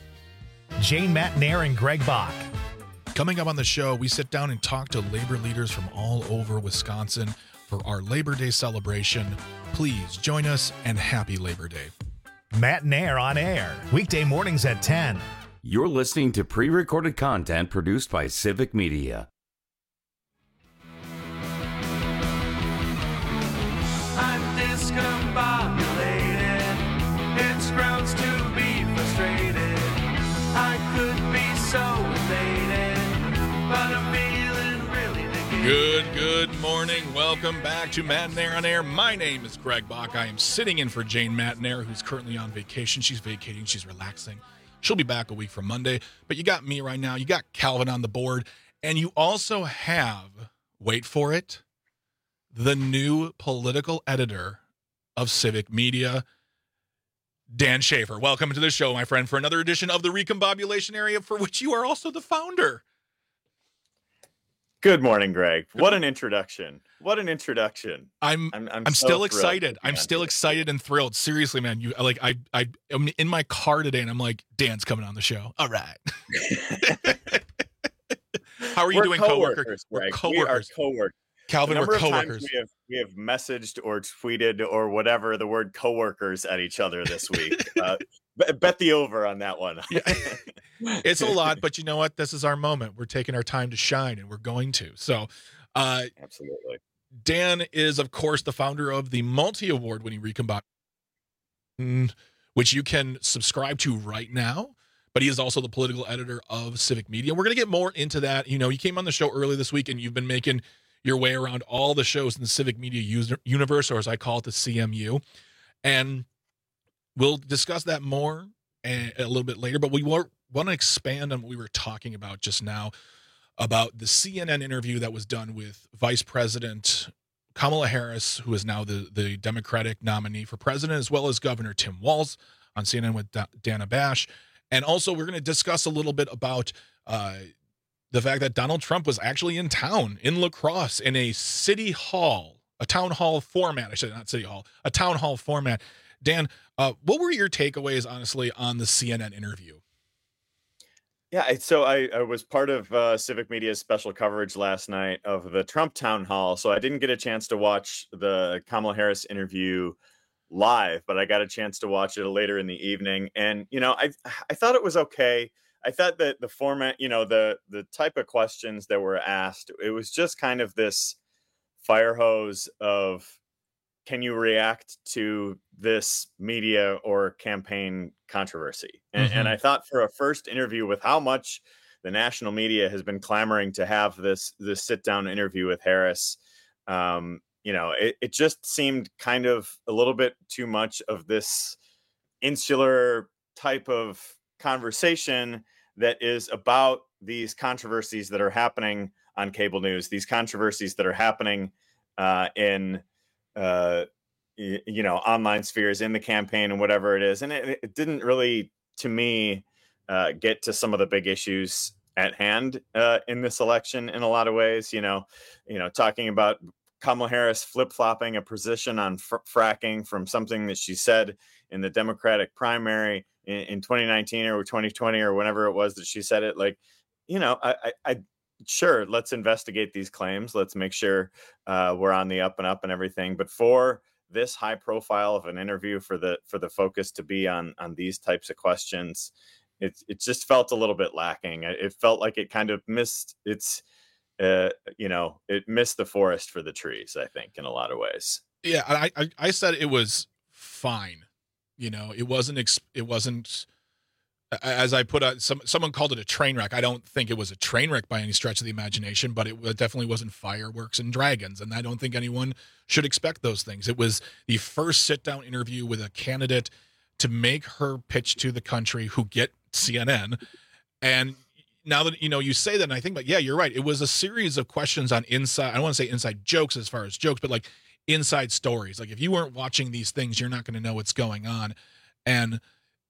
[SPEAKER 2] Jane Matt Nair and Greg Bach.
[SPEAKER 10] Coming up on the show, we sit down and talk to labor leaders from all over Wisconsin for our Labor Day celebration. Please join us and happy Labor Day.
[SPEAKER 2] Matt Nair on air, weekday mornings at ten.
[SPEAKER 18] You're listening to pre-recorded content produced by Civic Media.
[SPEAKER 10] morning. Welcome back to Matt and Air on Air. My name is Greg Bach. I am sitting in for Jane Matnair, who's currently on vacation. She's vacating. She's relaxing. She'll be back a week from Monday. But you got me right now. You got Calvin on the board. And you also have, wait for it, the new political editor of Civic Media, Dan Schaefer. Welcome to the show, my friend, for another edition of the Recombobulation Area, for which you are also the founder.
[SPEAKER 11] Good morning, Greg. What an introduction. What an introduction.
[SPEAKER 10] I'm
[SPEAKER 11] I'm, I'm,
[SPEAKER 10] I'm
[SPEAKER 11] so
[SPEAKER 10] still
[SPEAKER 11] thrilled
[SPEAKER 10] excited.
[SPEAKER 11] to be
[SPEAKER 10] I'm
[SPEAKER 11] on
[SPEAKER 10] still
[SPEAKER 11] here.
[SPEAKER 10] excited and thrilled. Seriously, man. You like I I am in my car today and I'm like, Dan's coming on the show. All right. How are you
[SPEAKER 11] We're
[SPEAKER 10] doing, coworker?
[SPEAKER 11] coworkers,
[SPEAKER 10] We're
[SPEAKER 11] Greg.
[SPEAKER 10] coworkers.
[SPEAKER 11] We are coworkers.
[SPEAKER 10] Calvin,
[SPEAKER 11] The
[SPEAKER 10] we're
[SPEAKER 11] number of times
[SPEAKER 10] coworkers.
[SPEAKER 11] We have, we have messaged or tweeted or whatever the word coworkers at each other this week. uh, bet, bet the over on that one.
[SPEAKER 10] It's a lot, but you know what? This is our moment. We're taking our time to shine, and we're going to. So, uh,
[SPEAKER 11] absolutely.
[SPEAKER 10] Dan is, of course, the founder of the multi-award winning Recombobulation, which you can subscribe to right now. But he is also the political editor of Civic Media. We're going to get more into that. You know, you came on the show early this week, and you've been making your way around all the shows in the Civic Media user, universe, or as I call it, the C M U. And we'll discuss that more a, a little bit later. But we want to expand on what we were talking about just now, about the C N N interview that was done with Vice President Kamala Harris, who is now the, the Democratic nominee for president, as well as Governor Tim Walz on C N N with Da- Dana Bash. And also, we're going to discuss a little bit about uh, the fact that Donald Trump was actually in town, in La Crosse, in a city hall, a town hall format. I should not city hall, a town hall format. Dan, uh, what were your takeaways, honestly, on the C N N interview?
[SPEAKER 11] Yeah, I- so I, I was part of uh, Civic Media's special coverage last night of the Trump town hall, so I didn't get a chance to watch the Kamala Harris interview live, but I got a chance to watch it later in the evening. And, you know, I I thought it was okay. I thought that the format, you know, the the type of questions that were asked, it was just kind of this fire hose of, can you react to this media or campaign controversy? And,
[SPEAKER 10] Mm-hmm.
[SPEAKER 11] and I thought for a first interview, with how much the national media has been clamoring to have this this sit down interview with Harris, um, you know, it, it just seemed kind of a little bit too much of this insular type of conversation that is about these controversies that are happening on cable news, these controversies that are happening uh, in, uh, y- you know, online spheres, in the campaign and whatever it is. And it, it didn't really, to me, uh, get to some of the big issues at hand uh, in this election in a lot of ways. You know, you know, talking about Kamala Harris flip-flopping a position on fr- fracking from something that she said in the Democratic primary in, in twenty nineteen or twenty twenty or whenever it was that she said it. Like, you know, I, I, I sure, let's investigate these claims. Let's make sure uh, we're on the up and up and everything. But for this high profile of an interview, for the for the focus to be on on these types of questions, it it just felt a little bit lacking. It it felt like it kind of missed its. Uh, you know, it missed the forest for the trees, I think, in a lot of ways.
[SPEAKER 10] Yeah, I, I I said it was fine. You know, it wasn't ex- it wasn't as I put out. Some someone called it a train wreck. I don't think it was a train wreck by any stretch of the imagination, but it definitely wasn't fireworks and dragons, and I don't think anyone should expect those things. It was the first sit down interview with a candidate to make her pitch to the country, who get C N N, and. Now that, you know, you say that, and I think, but yeah, you're right. It was a series of questions on inside, I don't want to say inside jokes as far as jokes, but like inside stories. Like if you weren't watching these things, you're not going to know what's going on. And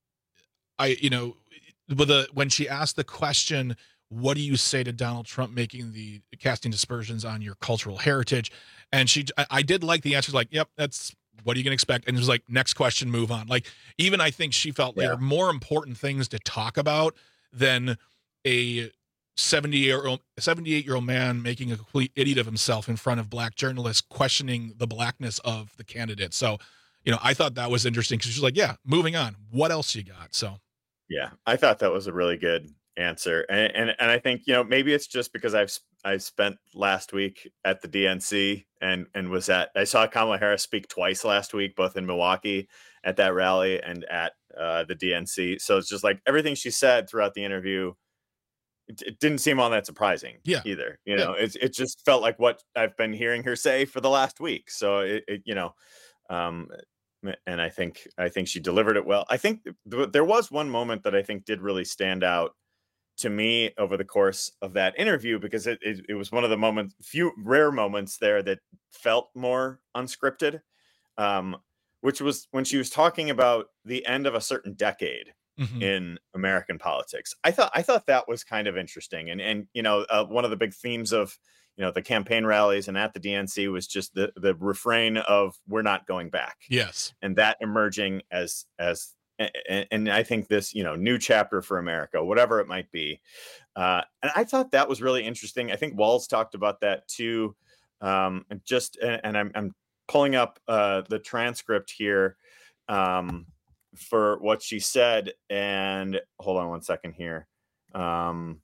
[SPEAKER 10] I, you know, with the, when she asked the question, what do you say to Donald Trump making the casting dispersions on your cultural heritage? And she, I, I did like the answers, like, yep, that's, what are you going to expect? And it was like, next question, move on. Like, even I think she felt
[SPEAKER 11] Yeah.
[SPEAKER 10] there are more important things to talk about than a seventy-year-old, seventy-eight-year-old man making a complete idiot of himself in front of black journalists, questioning the blackness of the candidate. So, you know, I thought that was interesting because she's like, yeah, moving on. What else you got? So,
[SPEAKER 11] Yeah, I thought that was a really good answer. And, and, and I think, you know, maybe it's just because I've, I've spent last week at the D N C and, and was at, I saw Kamala Harris speak twice last week, both in Milwaukee at that rally and at uh, the D N C. So it's just like everything she said throughout the interview it, it didn't seem all that surprising
[SPEAKER 10] yeah.
[SPEAKER 11] either. You
[SPEAKER 10] yeah.
[SPEAKER 11] know, it, it just felt like what I've been hearing her say for the last week. So it, it you know, um, and I think, I think she delivered it well. I think th- there was one moment that I think did really stand out to me over the course of that interview, because it, it, it was one of the moments, few rare moments there that felt more unscripted, um, which was when she was talking about the end of a certain decade mm-hmm. in American politics. I thought, I thought that was kind of interesting. And, and, you know, uh, one of the big themes of, you know, the campaign rallies and at the D N C was just the, the refrain of "we're not going back."
[SPEAKER 10] Yes.
[SPEAKER 11] And that emerging as, as, And, and I think this, you know, new chapter for America, whatever it might be. Uh, and I thought that was really interesting. I think Walz talked about that too. Um, and just, and, and I'm, I'm pulling up uh, the transcript here um, for what she said. And hold on one second here. Um,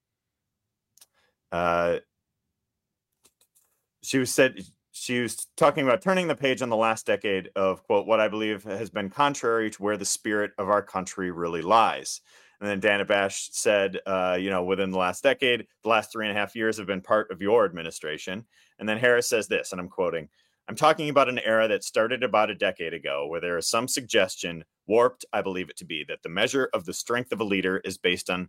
[SPEAKER 11] uh, she was said, She was talking about turning the page on the last decade of, quote, what I believe has been contrary to where the spirit of our country really lies. And then Dana Bash said, uh, you know, within the last decade, the last three and a half years have been part of your administration. And then Harris says this, and I'm quoting, "I'm talking about an era that started about a decade ago where there is some suggestion, warped, I believe it to be, that the measure of the strength of a leader is based on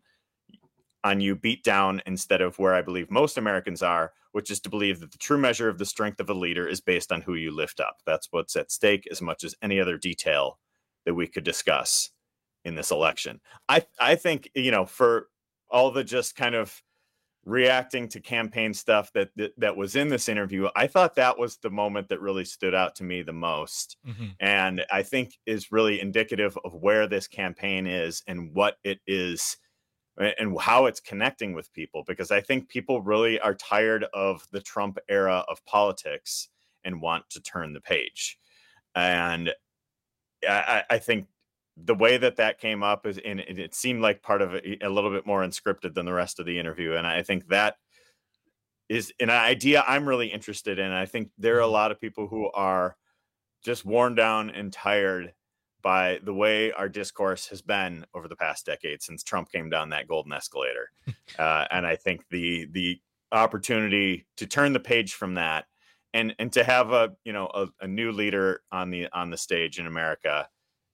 [SPEAKER 11] on you beat down instead of where I believe most Americans are, which is to believe that the true measure of the strength of a leader is based on who you lift up. That's what's at stake as much as any other detail that we could discuss in this election." I, I think, you know, for all the just kind of reacting to campaign stuff that, that, that was in this interview, I thought that was the moment that really stood out to me the most. Mm-hmm. And I think is really indicative of where this campaign is and what it is and how it's connecting with people, because I think people really are tired of the Trump era of politics and want to turn the page. And I, I think the way that that came up is in, it seemed like part of it a little bit more unscripted than the rest of the interview. And I think that is an idea I'm really interested in. I think there are a lot of people who are just worn down and tired by the way our discourse has been over the past decade since Trump came down that golden escalator. Uh, and I think the the opportunity to turn the page from that and and to have a you know a, a new leader on the on the stage in America,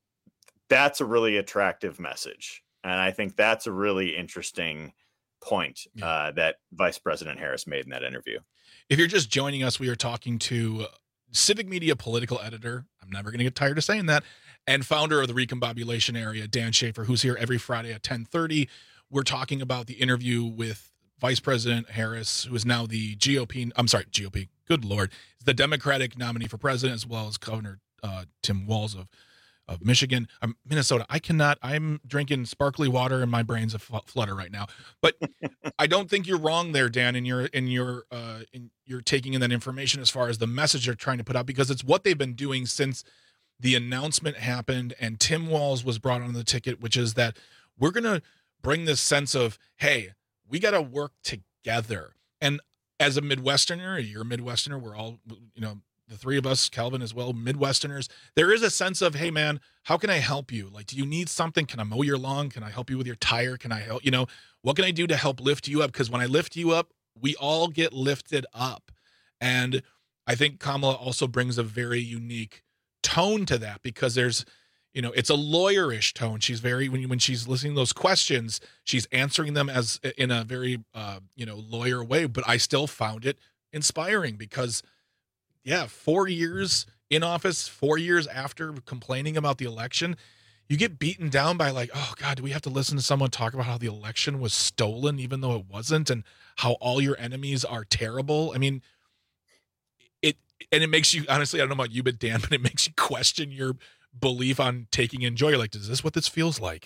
[SPEAKER 11] that's a really attractive message. And I think that's a really interesting point uh, yeah. that Vice President Harris made in that interview.
[SPEAKER 10] If you're just joining us, we are talking to Civic Media political editor, I'm never going to get tired of saying that, and founder of the Recombobulation Area, Dan Schaefer, who's here every Friday at ten thirty. We're talking about the interview with Vice President Harris, who is now the G O P, I'm sorry, G O P, good Lord, the Democratic nominee for president, as well as Governor uh, Tim Walz of, of Michigan, um, Minnesota. I cannot, I'm drinking sparkly water and my brain's a f- flutter right now. But I don't think you're wrong there, Dan, in your, in your, uh, in you're taking in that information as far as the message they're trying to put out, because it's what they've been doing since the announcement happened and Tim Walz was brought on the ticket, which is that we're going to bring this sense of, hey, we got to work together. And as a Midwesterner, you're a Midwesterner, we're all, you know, the three of us, Calvin as well, Midwesterners, there is a sense of, hey man, how can I help you? Like, do you need something? Can I mow your lawn? Can I help you with your tire? Can I help, you know, what can I do to help lift you up? Because when I lift you up, we all get lifted up. And I think Kamala also brings a very unique tone to that, because there's, you know, it's a lawyerish tone. She's very, when, when she's listening to those questions, she's answering them as in a very, uh, you know, lawyer way, but I still found it inspiring because yeah, four years in office, four years after complaining about the election, you get beaten down by like, oh God, do we have to listen to someone talk about how the election was stolen, even though it wasn't, and how all your enemies are terrible? I mean, it, and it makes you, honestly, I don't know about you, but Dan, but it makes you question your belief on taking in joy. You're like, is this what this feels like?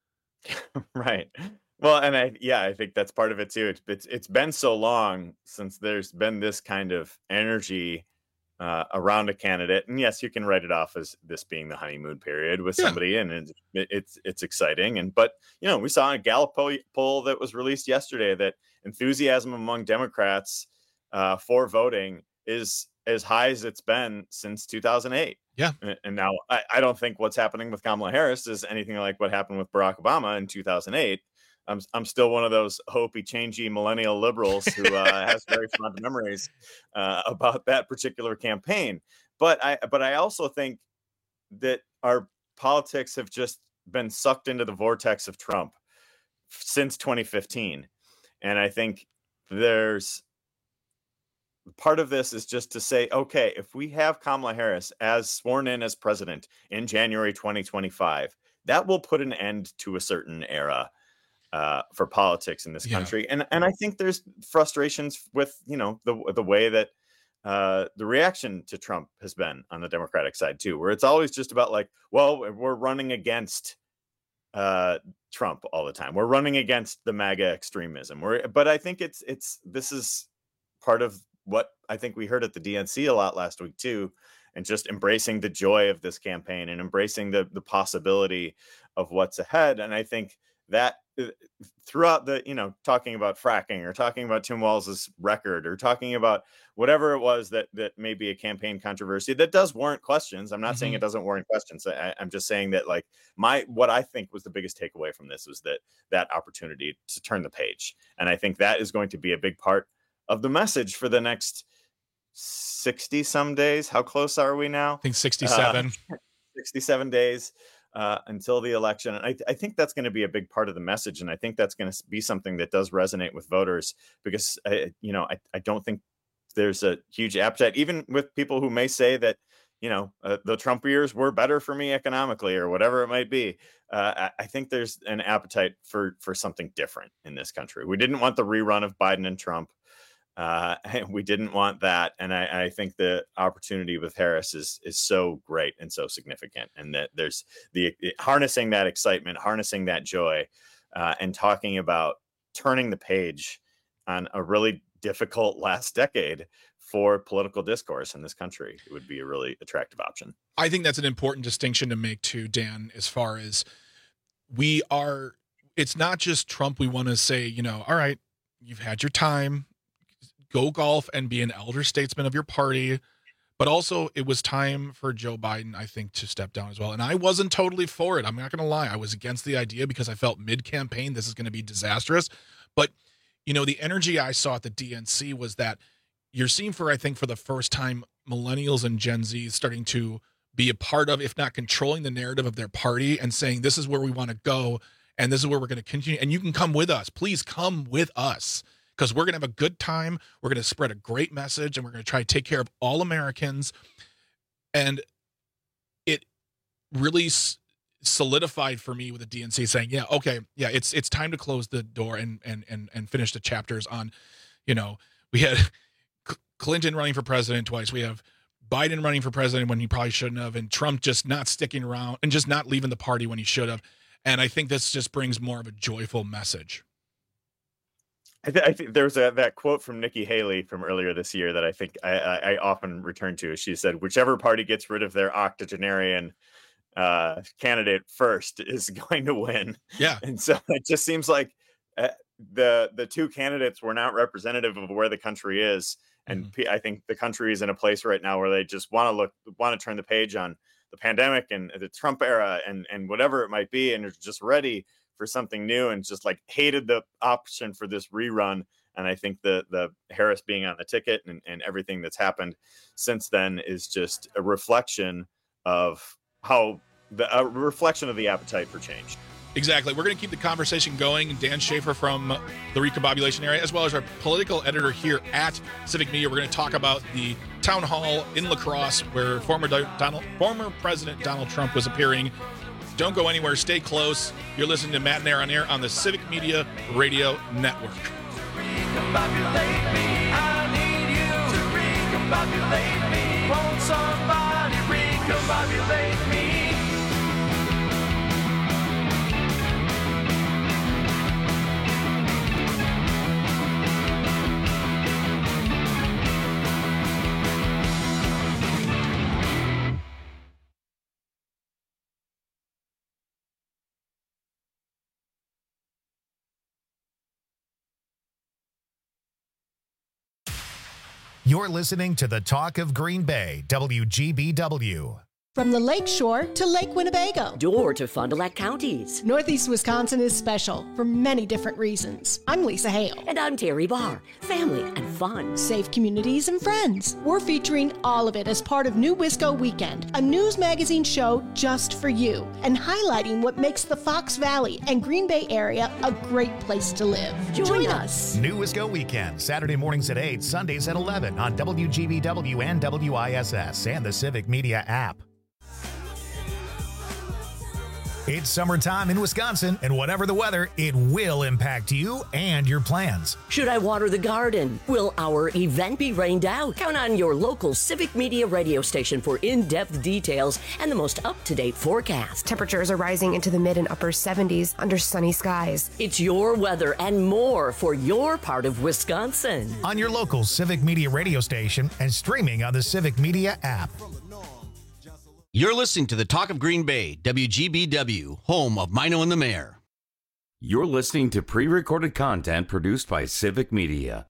[SPEAKER 11] Right. Well, and I, yeah, I think that's part of it too. It's, it's, it's been so long since there's been this kind of energy Uh, around a candidate, and yes, you can write it off as this being the honeymoon period with somebody, yeah. and it, it's it's exciting. And but you know, we saw a Gallup poll, poll that was released yesterday that enthusiasm among Democrats uh, for voting is as high as it's been since two thousand eight.
[SPEAKER 10] Yeah,
[SPEAKER 11] and, and now I, I don't think what's happening with Kamala Harris is anything like what happened with Barack Obama in two thousand eight. I'm I'm still one of those hopey, changey millennial liberals who uh, has very fond memories uh, about that particular campaign. But I but I also think that our politics have just been sucked into the vortex of Trump since twenty fifteen, and I think there's part of this is just to say, okay, if we have Kamala Harris as sworn in as president in January twenty twenty-five, that will put an end to a certain era uh, for politics in this
[SPEAKER 10] Yeah.
[SPEAKER 11] country. And and I think there's frustrations with, you know, the the way that uh, the reaction to Trump has been on the Democratic side too, where it's always just about like, well, we're running against uh, Trump all the time. We're running against the MAGA extremism. We're, but I think it's it's this is part of what I think we heard at the D N C a lot last week too, and just embracing the joy of this campaign and embracing the the possibility of what's ahead. And I think that uh, throughout the, you know, talking about fracking or talking about Tim Walls's record or talking about whatever it was that that may be a campaign controversy that does warrant questions. I'm not saying
[SPEAKER 10] Mhm.
[SPEAKER 11] it doesn't warrant questions. I, I'm just saying that like my what I think was the biggest takeaway from this was that that opportunity to turn the page. And I think that is going to be a big part of the message for the next sixty some days. How close are we now?
[SPEAKER 10] I think sixty-seven.
[SPEAKER 11] Uh, sixty-seven days uh, until the election. And I, I think that's going to be a big part of the message. And I think that's going to be something that does resonate with voters because, I, you know, I, I don't think there's a huge appetite, even with people who may say that, you know, uh, the Trump years were better for me economically or whatever it might be. Uh, I, I think there's an appetite for for something different in this country. We didn't want the rerun of Biden and Trump. Uh, we didn't want that. And I, I think the opportunity with Harris is is so great and so significant. And that there's the harnessing that excitement, harnessing that joy, uh, and talking about turning the page on a really difficult last decade for political discourse in this country. It would be a really attractive option.
[SPEAKER 10] I think that's an important distinction to make too, Dan, as far as we are, it's not just Trump. We want to say, you know, all right, you've had your time, go golf and be an elder statesman of your party. But also it was time for Joe Biden, I think, to step down as well. And I wasn't totally for it. I'm not going to lie. I was against the idea because I felt mid-campaign, this is going to be disastrous. But, you know, the energy I saw at the D N C was that you're seeing for, I think, for the first time, millennials and Gen Z starting to be a part of, if not controlling the narrative of their party and saying, this is where we want to go. And this is where we're going to continue. And you can come with us. Please come with us. Because we're going to have a good time. We're going to spread a great message, and we're going to try to take care of all Americans. And it really s- solidified for me with the D N C saying, yeah, okay, yeah, it's it's time to close the door and and and and finish the chapters on, you know, we had Clinton running for president twice. We have Biden running for president when he probably shouldn't have, and Trump just not sticking around and just not leaving the party when he should have. And I think this just brings more of a joyful message.
[SPEAKER 11] I, th- I think there's a, that quote from Nikki Haley from earlier this year that I think I, I, I often return to. She said, whichever party gets rid of their octogenarian uh, candidate first is going to win.
[SPEAKER 10] Yeah.
[SPEAKER 11] And so it just seems like uh, the the two candidates were not representative of where the country is. And mm-hmm. I think the country is in a place right now where they just want to look, want to turn the page on the pandemic and the Trump era and, and whatever it might be. And they're just ready for something new and just like hated the option for this rerun. And I think the the Harris being on the ticket and, and everything that's happened since then is just a reflection of how the a reflection of the appetite for change.
[SPEAKER 10] Exactly. We're going to keep the conversation going. Dan Schaefer from the Recombobulation area, as well as our political editor here at Civic Media. We're going to talk about the town hall in La Crosse where former Donald, former President Donald Trump was appearing. Don't go anywhere. Stay close. You're listening to Matt and Air on Air on the Civic Media Radio Network.
[SPEAKER 12] Recombobulate me. I need you to recombobulate me. Won't somebody recombobulate me?
[SPEAKER 2] You're listening to the Talk of Green Bay, W G B W.
[SPEAKER 7] From the Lake Shore to Lake Winnebago.
[SPEAKER 3] Door to Fond du Lac counties.
[SPEAKER 7] Northeast Wisconsin is special for many different reasons. I'm Lisa Hale.
[SPEAKER 3] And I'm Terry Barr. Family and fun.
[SPEAKER 7] Safe communities and friends. We're featuring all of it as part of New Wisco Weekend, a news magazine show just for you, and highlighting what makes the Fox Valley and Green Bay area a great place to live.
[SPEAKER 3] Join,
[SPEAKER 7] Join
[SPEAKER 3] us.
[SPEAKER 7] us.
[SPEAKER 2] New Wisco Weekend, Saturday mornings at eight, Sundays at eleven on W G B W and W I S S and the Civic Media app. It's summertime in Wisconsin, and whatever the weather, it will impact you and your plans.
[SPEAKER 3] Should I water the garden? Will our event be rained out? Count on your local Civic Media radio station for in-depth details and the most up-to-date forecast.
[SPEAKER 16] Temperatures are rising into the mid and upper seventies under sunny skies.
[SPEAKER 3] It's your weather and more for your part of Wisconsin.
[SPEAKER 2] On your local Civic Media radio station and streaming on the Civic Media app.
[SPEAKER 17] You're listening to the Talk of Green Bay, W G B W, home of Mino and the Mayor.
[SPEAKER 18] You're listening to pre-recorded content produced by Civic Media.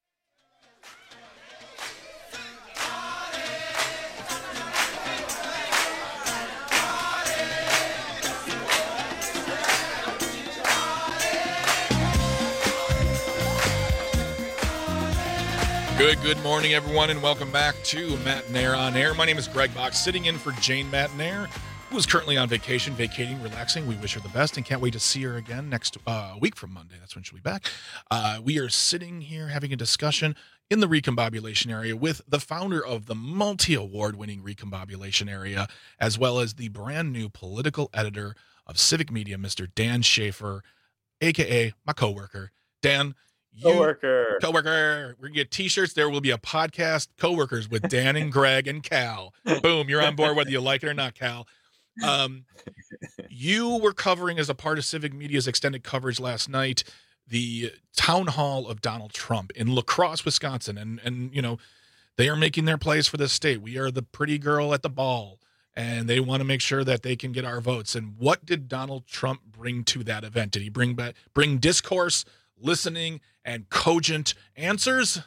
[SPEAKER 10] Good, good morning, everyone, and welcome back to Matt and Air on Air. My name is Greg Box, sitting in for Jane Matt and Air, who is currently on vacation, vacating, relaxing. We wish her the best and can't wait to see her again next uh, week from Monday. That's when she'll be back. Uh, we are sitting here having a discussion in the recombobulation area with the founder of the multi-award-winning recombobulation area, as well as the brand new political editor of Civic Media, Mister Dan Schaefer, a k a my coworker. Dan, You,
[SPEAKER 11] Coworker.
[SPEAKER 10] Coworker. We're going to get t-shirts. There will be a podcast, Coworkers, with Dan and Greg and Cal. Boom. You're on board whether you like it or not, Cal. Um, you were covering, as a part of Civic Media's extended coverage last night, the town hall of Donald Trump in La Crosse, Wisconsin. And, and you know, they are making their plays for this state. We are the pretty girl at the ball, and they want to make sure that they can get our votes. And what did Donald Trump bring to that event? Did he bring back, bring discourse, listening, and cogent answers?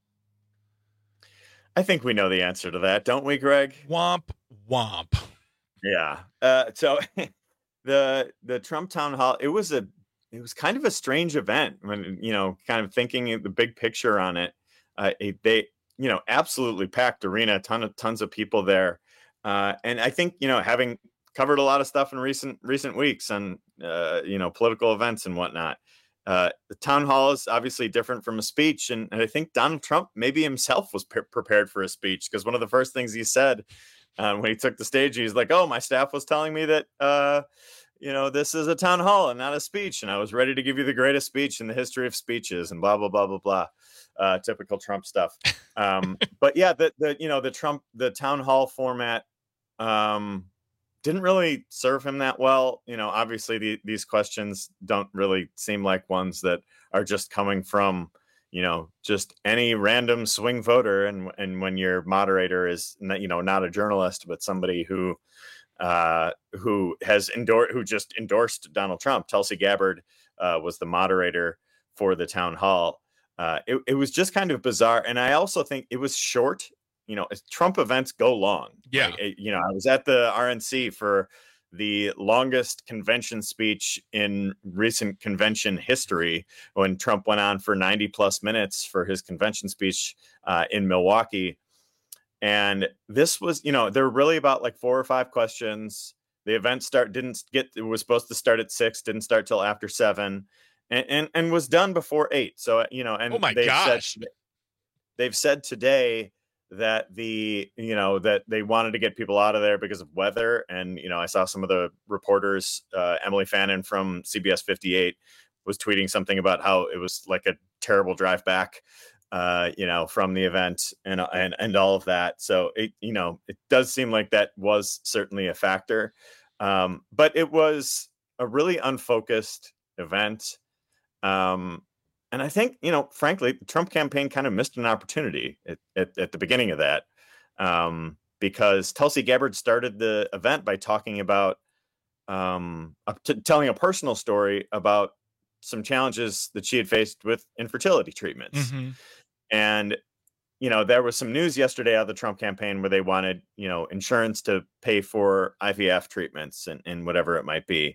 [SPEAKER 11] I think we know the answer to that, don't we, Greg?
[SPEAKER 10] Womp womp.
[SPEAKER 11] Yeah. Uh, so the the Trump town hall, it was a it was kind of a strange event when, you know, kind of thinking the big picture on it. Uh, it they, you know, absolutely packed arena, ton of tons of people there. Uh, and I think, you know, having covered a lot of stuff in recent recent weeks on, uh, you know, political events and whatnot, Uh, the town hall is obviously different from a speech. And, and I think Donald Trump maybe himself was pre- prepared for a speech, because one of the first things he said uh, when he took the stage, he's like, oh, my staff was telling me that, uh, you know, this is a town hall and not a speech. And I was ready to give you the greatest speech in the history of speeches and blah, blah, blah, blah, blah. Uh, typical Trump stuff. Um, but yeah, the, the, you know, the Trump, the town hall format, um, didn't really serve him that well. You know, obviously the, these questions don't really seem like ones that are just coming from, you know, just any random swing voter. And, and when your moderator is, you know, not a journalist, but somebody who, uh, who has endorsed, who just endorsed Donald Trump. Tulsi Gabbard uh, was the moderator for the town hall. Uh, it, it was just kind of bizarre. And I also think it was short. You know, Trump events go long.
[SPEAKER 10] Yeah.
[SPEAKER 11] Like, you know, I was at the R N C for the longest convention speech in recent convention history when Trump went on for ninety plus minutes for his convention speech uh, in Milwaukee. And this was, you know, they're really about like four or five questions. The event start didn't get, it was supposed to start at six, didn't start till after seven, and, and, and was done before eight. So, you know, and
[SPEAKER 10] oh my
[SPEAKER 11] they've
[SPEAKER 10] gosh,
[SPEAKER 11] said, they've said today that the, you know, that they wanted to get people out of there because of weather. And, you know, I saw some of the reporters, uh, Emily Fannin from C B S fifty-eight was tweeting something about how it was like a terrible drive back, uh, you know, from the event and, and, and all of that. So it, you know, it does seem like that was certainly a factor. Um, but it was a really unfocused event. Um, And I think, you know, frankly, the Trump campaign kind of missed an opportunity at, at, at the beginning of that, um, because Tulsi Gabbard started the event by talking about, um, uh, t- telling a personal story about some challenges that she had faced with infertility treatments.
[SPEAKER 10] Mm-hmm.
[SPEAKER 11] And you know, there was some news yesterday out of the Trump campaign where they wanted, you know, insurance to pay for I V F treatments and, and whatever it might be.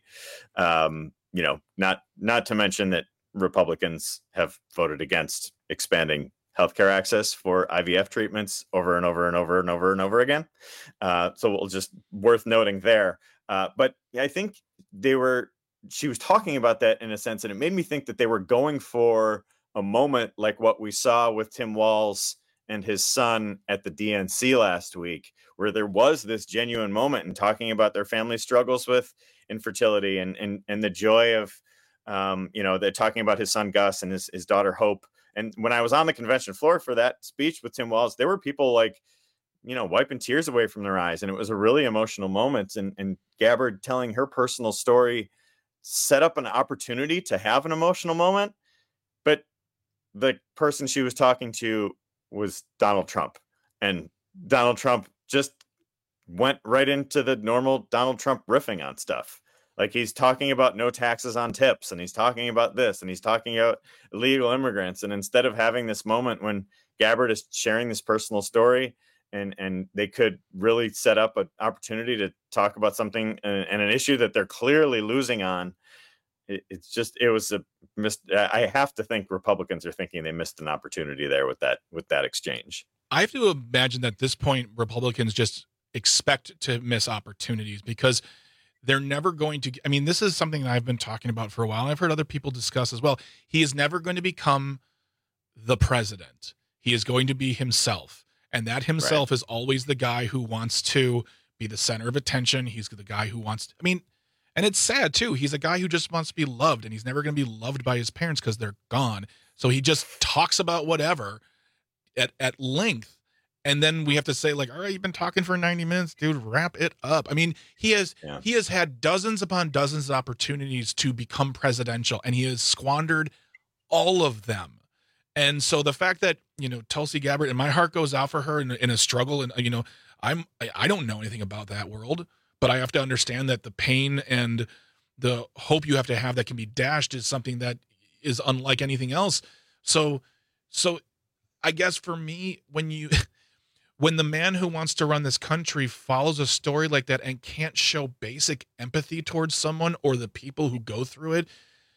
[SPEAKER 11] Um, you know, not not to mention that Republicans have voted against expanding healthcare access for I V F treatments over and over and over and over and over again. Uh, so we'll just worth noting there. Uh, but I think they were, she was talking about that in a sense, and it made me think that they were going for a moment like what we saw with Tim Walz and his son at the D N C last week, where there was this genuine moment in talking about their family struggles with infertility and and and the joy of, um, you know, they're talking about his son Gus and his, his daughter Hope. And when I was on the convention floor for that speech with Tim Walz, there were people like, you know, wiping tears away from their eyes. And it was a really emotional moment. And, and Gabbard telling her personal story set up an opportunity to have an emotional moment. But the person she was talking to was Donald Trump. And Donald Trump just went right into the normal Donald Trump riffing on stuff. Like he's talking about no taxes on tips, and he's talking about this, and he's talking about illegal immigrants. And instead of having this moment when Gabbard is sharing this personal story, and and they could really set up an opportunity to talk about something and, and an issue that they're clearly losing on, it, it's just it was a missed. I have to think Republicans are thinking they missed an opportunity there with that with that exchange.
[SPEAKER 10] I have to imagine that at this point Republicans just expect to miss opportunities because they're never going to, I mean, this is something that I've been talking about for a while, and I've heard other people discuss as well. He is never going to become the president. He is going to be himself. And that himself right. is always the guy who wants to be the center of attention. He's the guy who wants to, I mean, and it's sad too. He's a guy who just wants to be loved, and he's never going to be loved by his parents because they're gone. So he just talks about whatever at, at length. And then we have to say, like, all right, you've been talking for ninety minutes, dude, wrap it up. I mean, he has yeah. he has had dozens upon dozens of opportunities to become presidential, and he has squandered all of them. And so the fact that, you know, Tulsi Gabbard, and my heart goes out for her in, in a struggle. And, you know, I'm I, I don't know anything about that world, but I have to understand that the pain and the hope you have to have that can be dashed is something that is unlike anything else. So, so I guess for me, when you... When the man who wants to run this country follows a story like that and can't show basic empathy towards someone or the people who go through it,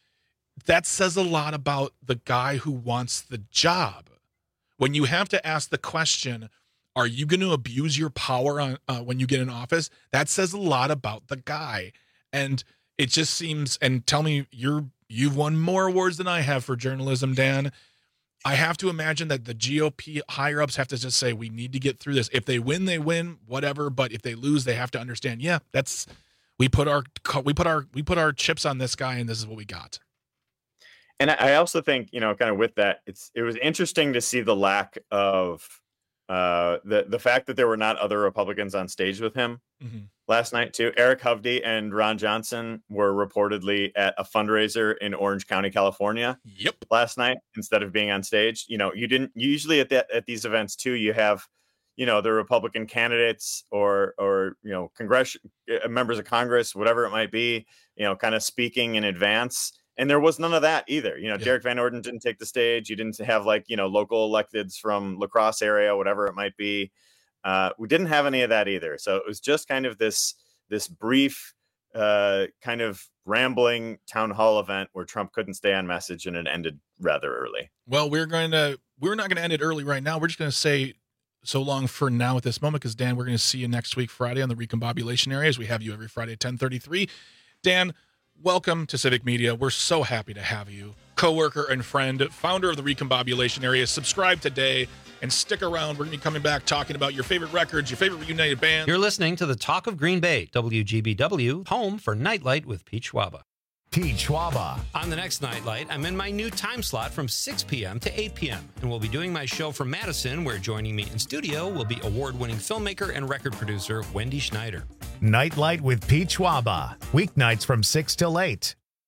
[SPEAKER 10] that says a lot about the guy who wants the job. When you have to ask the question, are you going to abuse your power on, uh, when you get in office? That says a lot about the guy. And it just seems, and tell me, you're, you've won more awards than I have for journalism, Dan. I have to imagine that the G O P higher ups have to just say, we need to get through this. If they win, they win, whatever. But if they lose, they have to understand, yeah, that's, we put our, we put our, we put our chips on this guy, and this is what we got.
[SPEAKER 11] And I also think, you know, kind of with that, it's, it was interesting to see the lack of uh, the, the fact that there were not other Republicans on stage with him mm-hmm. last night too. Eric Hovde and Ron Johnson were reportedly at a fundraiser in Orange County, California.
[SPEAKER 10] Yep.
[SPEAKER 11] Last night, instead of being on stage. You know, you didn't usually at that, at these events too, you have, you know, the Republican candidates or, or, you know, Congress members of Congress, whatever it might be, you know, kind of speaking in advance. And there was none of that either. You know, yeah. Derek Van Orden didn't take the stage. You didn't have like, you know, local electeds from La Crosse area, whatever it might be. Uh, we didn't have any of that either. So it was just kind of this, this brief uh, kind of rambling town hall event where Trump couldn't stay on message, and it ended rather early.
[SPEAKER 10] Well, we're going to, we're not going to end it early right now. We're just going to say so long for now at this moment, because Dan, we're going to see you next week, Friday, on the Recombobulation Area, as we have you every Friday at ten thirty-three. Dan, welcome to Civic Media. We're so happy to have you. Coworker and friend, founder of the Recombobulation Area. Subscribe today and stick around. We're going to be coming back talking about your favorite records, your favorite reunited band.
[SPEAKER 1] You're listening to the Talk of Green Bay, W G B W, home for Nightlight with Pete Schwaba.
[SPEAKER 2] Pete Schwaba.
[SPEAKER 1] On the next Nightlight, I'm in my new time slot from six p.m. to eight p.m. and we'll be doing my show from Madison, where joining me in studio will be award-winning filmmaker and record producer Wendy Schneider.
[SPEAKER 2] Nightlight with Pete Schwaba. Weeknights from six till eight.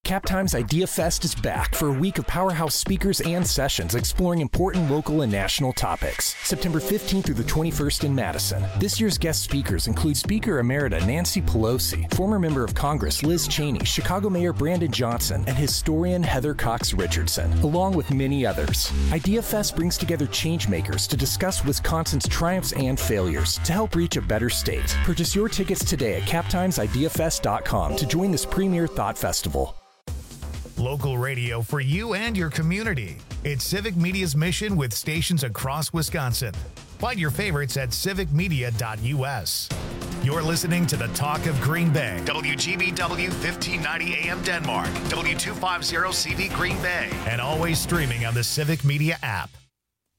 [SPEAKER 4] Cap Times Idea Fest is back for a week of powerhouse speakers and sessions exploring important local and national topics. September fifteenth through the twenty-first in Madison. This year's guest speakers include Speaker Emerita Nancy Pelosi, former member of Congress Liz Cheney, Chicago Mayor Brandon Johnson, and historian Heather Cox Richardson, along with many others. Idea Fest brings together changemakers to discuss Wisconsin's triumphs and failures to help reach a better state. Purchase your tickets today at cap times idea fest dot com to join this premier thought festival.
[SPEAKER 2] Local radio for you and your community. It's Civic Media's mission with stations across Wisconsin. Find your favorites at civic media dot u s. You're listening to the Talk of Green Bay. W G B W fifteen ninety A M Denmark, W two fifty C V Green Bay, and always streaming on the Civic Media app.